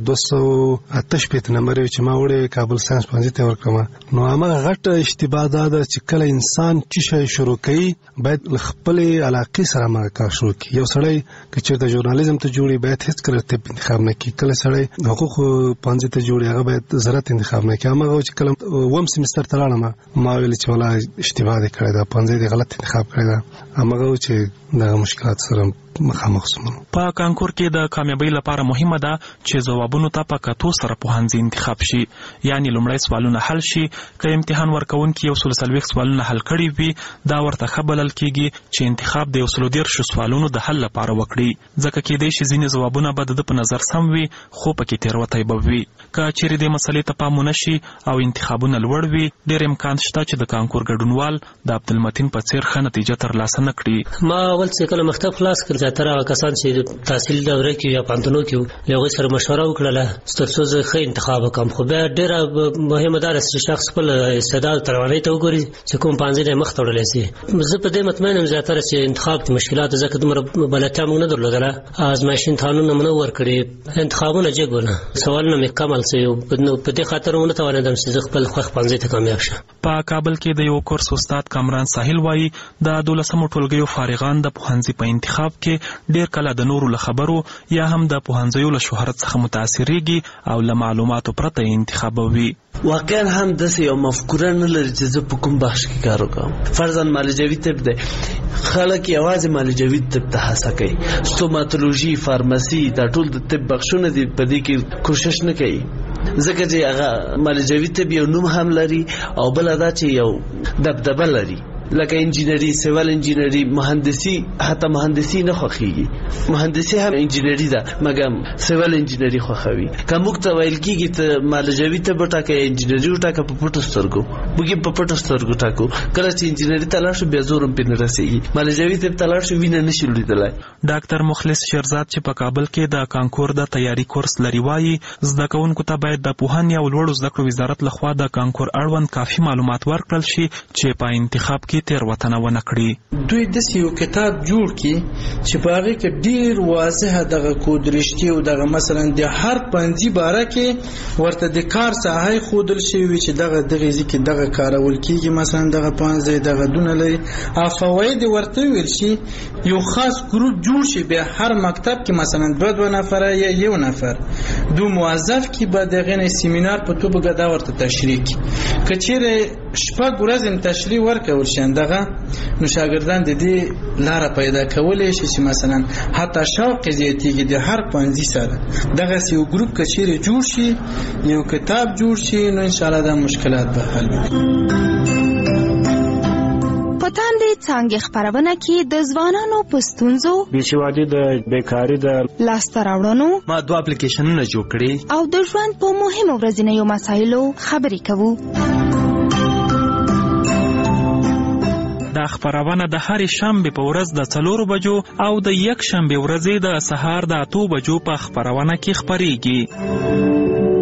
288 نمبر چې ما وړی کابل ساینس پوهنځي ته ورکړم. نو هماغه غټ اشتباه دا ده چې کله انسان چې شی شروع کوي باید خپل علاقې سره مرکه شروع کړي. یو سړی که چېرته ژورنالیزم ته جوړي باید هیڅ کله طب انتخاب نه کړي، کله سړی حقوق پوهنځي ته جوړي هغه باید زراعت انتخاب نه کړي. هماغه چې کله اووم سیمستر ته لاړم ما ویل چې ولا اشتباه دې کړی ده، پوهنځي دې غلط انتخاب کړی ده. هماغه چې دغه مشکلات سره مخامخ شوم.
په کانکور کې د کامیابی لپاره مهمه ده چې ځوابونو ته په کتو سره پوهنځي انتخاب شي، یعنی لومړی سوالونه حل شي. که امتحان ورکوونکي 140 سوالونه حل کړي وي دا ورته ښه بلل کیږي چې انتخاب د 130 سوالونو د حل لپاره وکړي، ځکه کېدای شي ځینې ځوابونه به د په نظر سم وي خو پکې تېروتۍ به وي. که چیرې دې مسلې ته پام ونه شي او انتخابونه لوړ وي ډېر امکان شته چې د کانکور ګډونوال د عبدالمتین په څېر ښه نتیجه ترلاسه نه کړي.
ما اول چې کله مکتب خلاص کړ زیاتره هغه کسان چې تحصیل دوره کې یا پوهنتونو کې له هغوی سره مشوره وکړله تر څو زه ښه انتخاب وکړم. خو بیا ډېره مهمه دا ده چې شخص خپل استعداد توانایي ته وګوري چې کوم پوهنځي نه مخ ته وړلی شي. زه په دې مطمئن یم زیاتره چې انتخاب کې مشکلات ځکه دومره بلدتیا موږ نه درلودله، آزمایشي امتحانونه مو نه ورکړي، انتخابونه جګ ونه، سوالونه مې کم حل شوي، په دې خاطر ونه توانېدم چې زه خپل خوښ پوهنځي ته کامیاب شم.
په کابل کې د یو کورس استاد کامران ساحل وایي د 12مو ټولګیو فارغان د پوهنځي په انتخاب کې ډېر کله د نورو له خبرو یا هم د پوهنځیو له شهرت څخه متاثرېږي او له معلوماتو پرته یې انتخابوي.
واقعا هم داسې یو مفکوره نه لري چې زه په کوم بخش کې کار وکړم. فرضاً معالجوي طب دی، خلک یوازې معالجوي طب ته هڅه کوي، ستوماتولوژي، فارمسي دا ټول د طب بخشونه دي، په دې کې کوشش نه کوي ځکه چې هغه معالجوي طب یو نوم هم لري او بل دا چې یو دبدبه لري، لکه انجینری، سیویل انجینری، مهندسی. حتی مهندسی نه خوښیږي، مهندسی هم انجینری ده مګم سیویل انجینری خوښوي. که موږ ته ویل کېږي ته معالجوي طب وټاکه انجینری وټاکه په پټو سترګو، موږ یې په پټو سترګو ټاکو. کله چې انجینری ته لاړ شو بیا زور هم پرې نه رسېږي، معالجوي طب ته لاړ شو وینه نه شي لیدلی.
ډاکټر مخلص شیرزاد چې په کابل کې د کانکور د تیاری کورس لري وایي زده کوونکو ته باید د پوهنې او لوړو زده کړو وزارت لخوا د کانکور اړوند کافي معلومات ورکړل شي چې په انتخاب کې تېروتنه ونه کړي.
دوی داسې یو کتاب جوړ کړي چې په هغې کې ډېر واضحه دغه کود رشتې او دغه مثلا د هر پوهنځي باره کې ورته د کار ساحه ښودل شوي وي چې دغه ځای کې دغه کارول کېږي، مثلا دغه پوهنځی دغه دونه لري او فواید ورته ویل شي. یو خاص ګروپ جوړ شي، بیا هر مکتب کې مثلا 2 نفره یا 1 نفر 2 موظف کې به دغه نه سیمینار په توګه دا ورته تشریح کړي. که چیرې شپږ ورځې تشریح ورکول شي دغه نو شاګردان د دې لار پیدا کولای شي چې مثلا حتی شوق زیاتیږي د هر پنځه سره دغه یو ګروپ کچېره جوړ شي یو کتاب جوړ شي نو ان شاء الله دا مشکلات به حل وي.
پتان دې څنګه خبرونه کې د ځوانانو پستونزو
بېسوادي د بیکاری د
لاسته راوړنو
ما 2 اپلیکیشنونه جوړ کړي
او د ژوند په مهمو ورځنیو مسایلو خبرې کوو.
دا خبرونه د هر شنبه په ورځ د 4 بجو او د یک شنبه ورځې د سهار د 8 بجو په خبرونه کې خبريږي.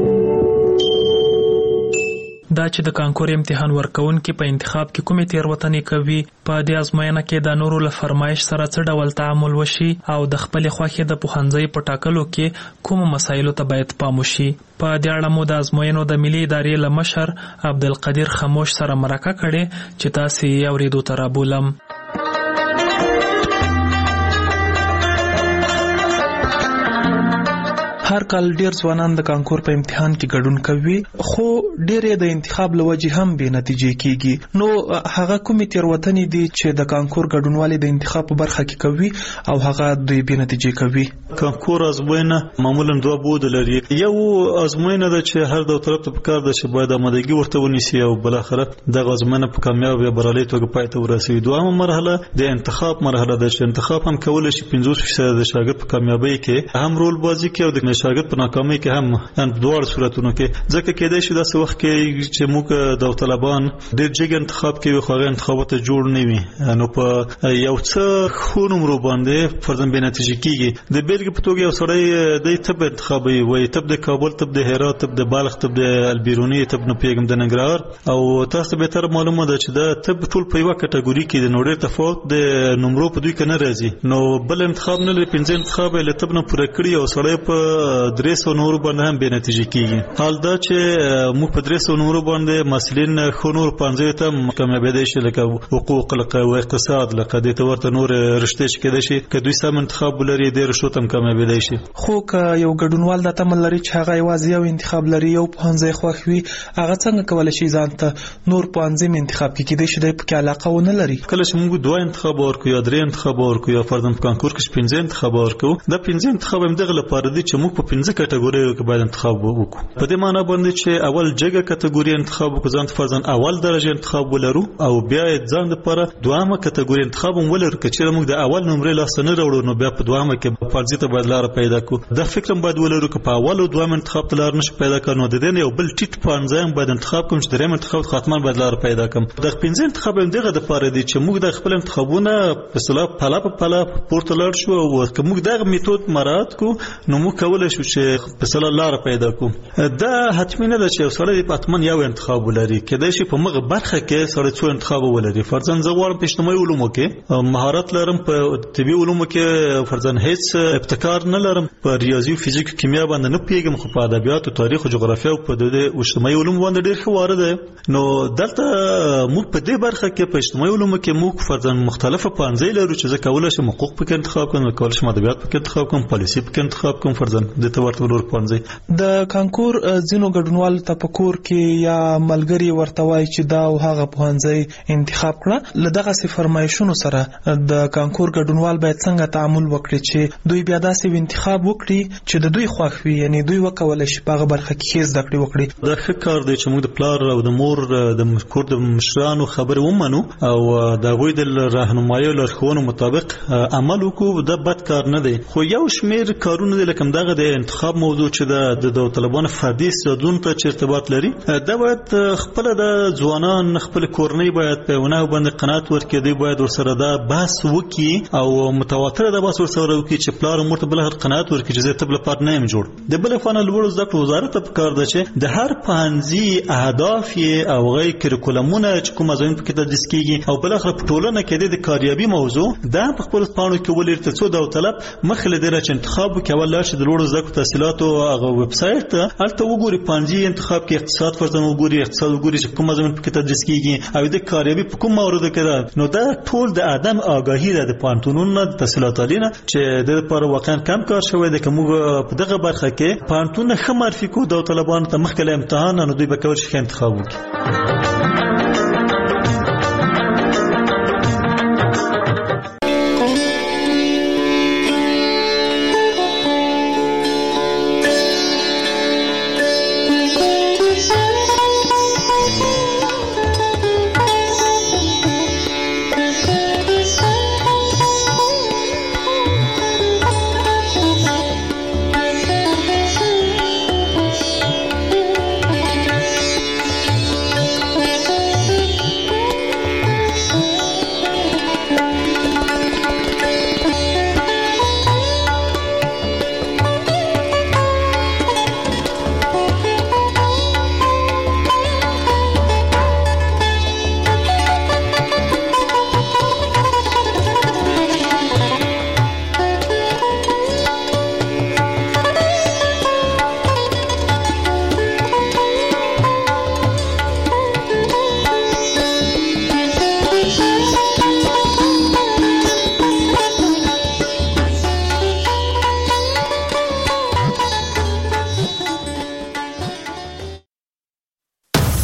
دا چې د کانکور امتحان ورکوونکي په انتخاب کې کومې تېروتنې کوي په دې ازموینه کې د نورو له فرمایش سره څه ډول تعامل وشي او د خپلې خوښې د پوهنځي په ټاکلو کې کومو مسایلو ته باید پام وشي. په دې اړه مو د ازموینو د ملي ادارې له مشر عبدالقدیر خموش سره مرکه کړې چې تاسو یې اورېدو ته رابولم. هر کال ډیر ځوانان د کانکور په امتحان کې ګډون کوي خو ډیر د انتخاب لوجه هم به نتیجې کیږي. نو هغه کومې تېروتنې دي چې د کانکور ګډونوالي د انتخاب په برخه کې کوي او هغه دوی به نتیجې کوي؟
کانکور ازموینه معمولا 2 بود لري. یو ازموینه ده چې هر دوه طرف ته پکار ده چې باید آمادګي ورته ونیسي او بل اخر د ازموینه په کامیاب یا بریالي توګه پای ته ورسوي. دویمه مرحله د انتخاب مرحله ده چې انتخاب هم کول شي 50% د شاګرد په کامیابی کې هم رول بازی کوي او د شاګرد په ناکامۍ کې هم ان دوه صورتونو کې ځکه کېدای شي داسې وخت کې چې موږ داوطلبان ډېر جګ انتخاب کوي خو هغه انتخابات جوړ نه وي نو په یو څه خو نمرو باندې فرضاً به نتیجه کیږي. د بیلګې په توګه یو سړی د طب انتخابي وي طب د کابل طب د هرات طب د بالغ طب د البیرونی طب نه پیغام د ننګرهار او تاسو به تر معلومه ده چې دا طب ټول په یو کټګوري کې د نوړې تفاوت د نمرو په دوی کې نه راځي. نو بل انتخاب نه لري 5 انتخاب له طب نه پوره کړی او سړی په 300 نور باندې هم به نتیجه کیږي. حال دا چې موږ په 300 نور باندې مسلین خو نور 50 ته کامیابی دي شي لکه حقوق لکه اقتصاد لکه د تورته نور رشته چې کېدای شي که دوی سم انتخاب لري د رشتو تم کامیابی دي شي.
خو که یو ګډونوال د تمل لري چې هغه یوازې یو انتخاب لري یو پنځه خوښوي هغه څنګه کولای شي ځان ته نور پنځه انتخاب کې کېدای شي د په علاقه ونه لري.
کله چې موږ 2 انتخاب ورکو یا 3 انتخاب ورکو یا فرضاً په کانکور کې 15 انتخاب ورکو دا 15 انتخاب هم دغه لپاره دي چې موږ په 15 کټګوریو کې باید انتخاب وکړو. په دې معنی باندې چې اول جګه کټګوري انتخاب وکړو ځان فرضاً اول درجه انتخاب ولرو او بیا ځان لپاره دوامه کټګوري انتخاب ولرو چې موږ د اول نمرې لاس نه راوړو نو بیا په دوامه کې فرضي ته باید لار پیدا کړو. دا فکر باید ولرو چې په اول او دوام انتخاب ته لار نشي پیدا کړو د دې یو بل ټیټ پانځم باید انتخاب کوم چې دریم انتخاب خاتمه باید لار پیدا کوم. د 15 انتخاب هم دغه د پاره دي چې موږ د خپل انتخابونه په صلاح پلا پورته لار شو او که موږ دغه میتود مراعات کو نو موږ کولای شو چې په صلاح لار پیدا کوم. دا حتمی نه ده چې سړی په اتمن یو انتخاب ولري کېدای شي په مغه برخه کې سړی څو انتخاب ولري. فرضاً زه غواړم په اجتماعي علومو کې مهارت لرم په طبي علومو کې فرضاً هیڅ ابتکار نه لرم په ریاضي او فزیک کیمیا باندې نه پیګم خو په ادبیات او تاریخ او جغرافیا او په د اجتماعي علومو باندې ډېر خواره ده. نو دلته موږ په دې برخه کې په اجتماعي علومو کې موږ فرضاً مختلفه پانځې لرو چې زه کولای شم حقوق په انتخاب کوم کولای شم ادبیات په انتخاب کوم پالیسي په انتخاب کوم فرضاً د تورته ورور پانځې.
د کانکور ځینو ګډونوال ته په کور کې یا ملګری ورته وایي چې دا او هغه پوهنځی انتخاب کړه لدغه سي فرمایشونو سره د کانکور ګډونوال باید څنګه تعامل وکړي چې دوی بیا داسې انتخاب وکړي چې د دوی خوښ وي یعنی دوی وکولای شي په برخه کې زده کړې وکړي.
دا ښه کار دی چې موږ د پلار او د مور د کور د مشرانو خبرې ومنو او د غوی د راهنمایي او لارښوونو مطابق عمل وکړو. دا بد کار نه دی خو یو شمیر کارونه دي لکه دغه د انتخاب موضوع چې د داوطلبانو فردي استعدادونو ته ارتباط لري دا باید خپل د ځوانان خپل کورنۍ باید په ونه باندې قناعت ورکړي دی باید ورسره دا بحث وکړي او متواتر دا بحث ورسره وکړي چې پلار مور ته بل هر قناعت ورکړي چې زه تبل پات نه یم جوړ. د بل فن لوړ زده کړو وزارت په کار ده چې د هر پنځه اهداف او غیر کریکولمونه چې کوم ځین په کې تدریس کیږي او بل اخر په ټولنه کې د کاریابي موضوع دا په خپل پاڼو کې ولر ته څو داوطلب مخله د راچ انتخاب کول لاشه د لوړ زده کړو تحصیلات او هغه ویب سټ ته الته وګوري پنځه انتخاب کې اقتصاد فرضاً وګوري اقتصاد وګوري چې کوم ځین په کې تدریس کیږي او د کاریابي په کوم مورد کې نو دا ټول د ادم آگاهی د پانتونونو د تحصیلات علینا چې د لپاره واقعا کم کار شوی د کوم په دغه برخه کې پانتون خمر فکو داوطلبانو ته مخکله امتحان نو دوی به کول شي انتخاب وکړي.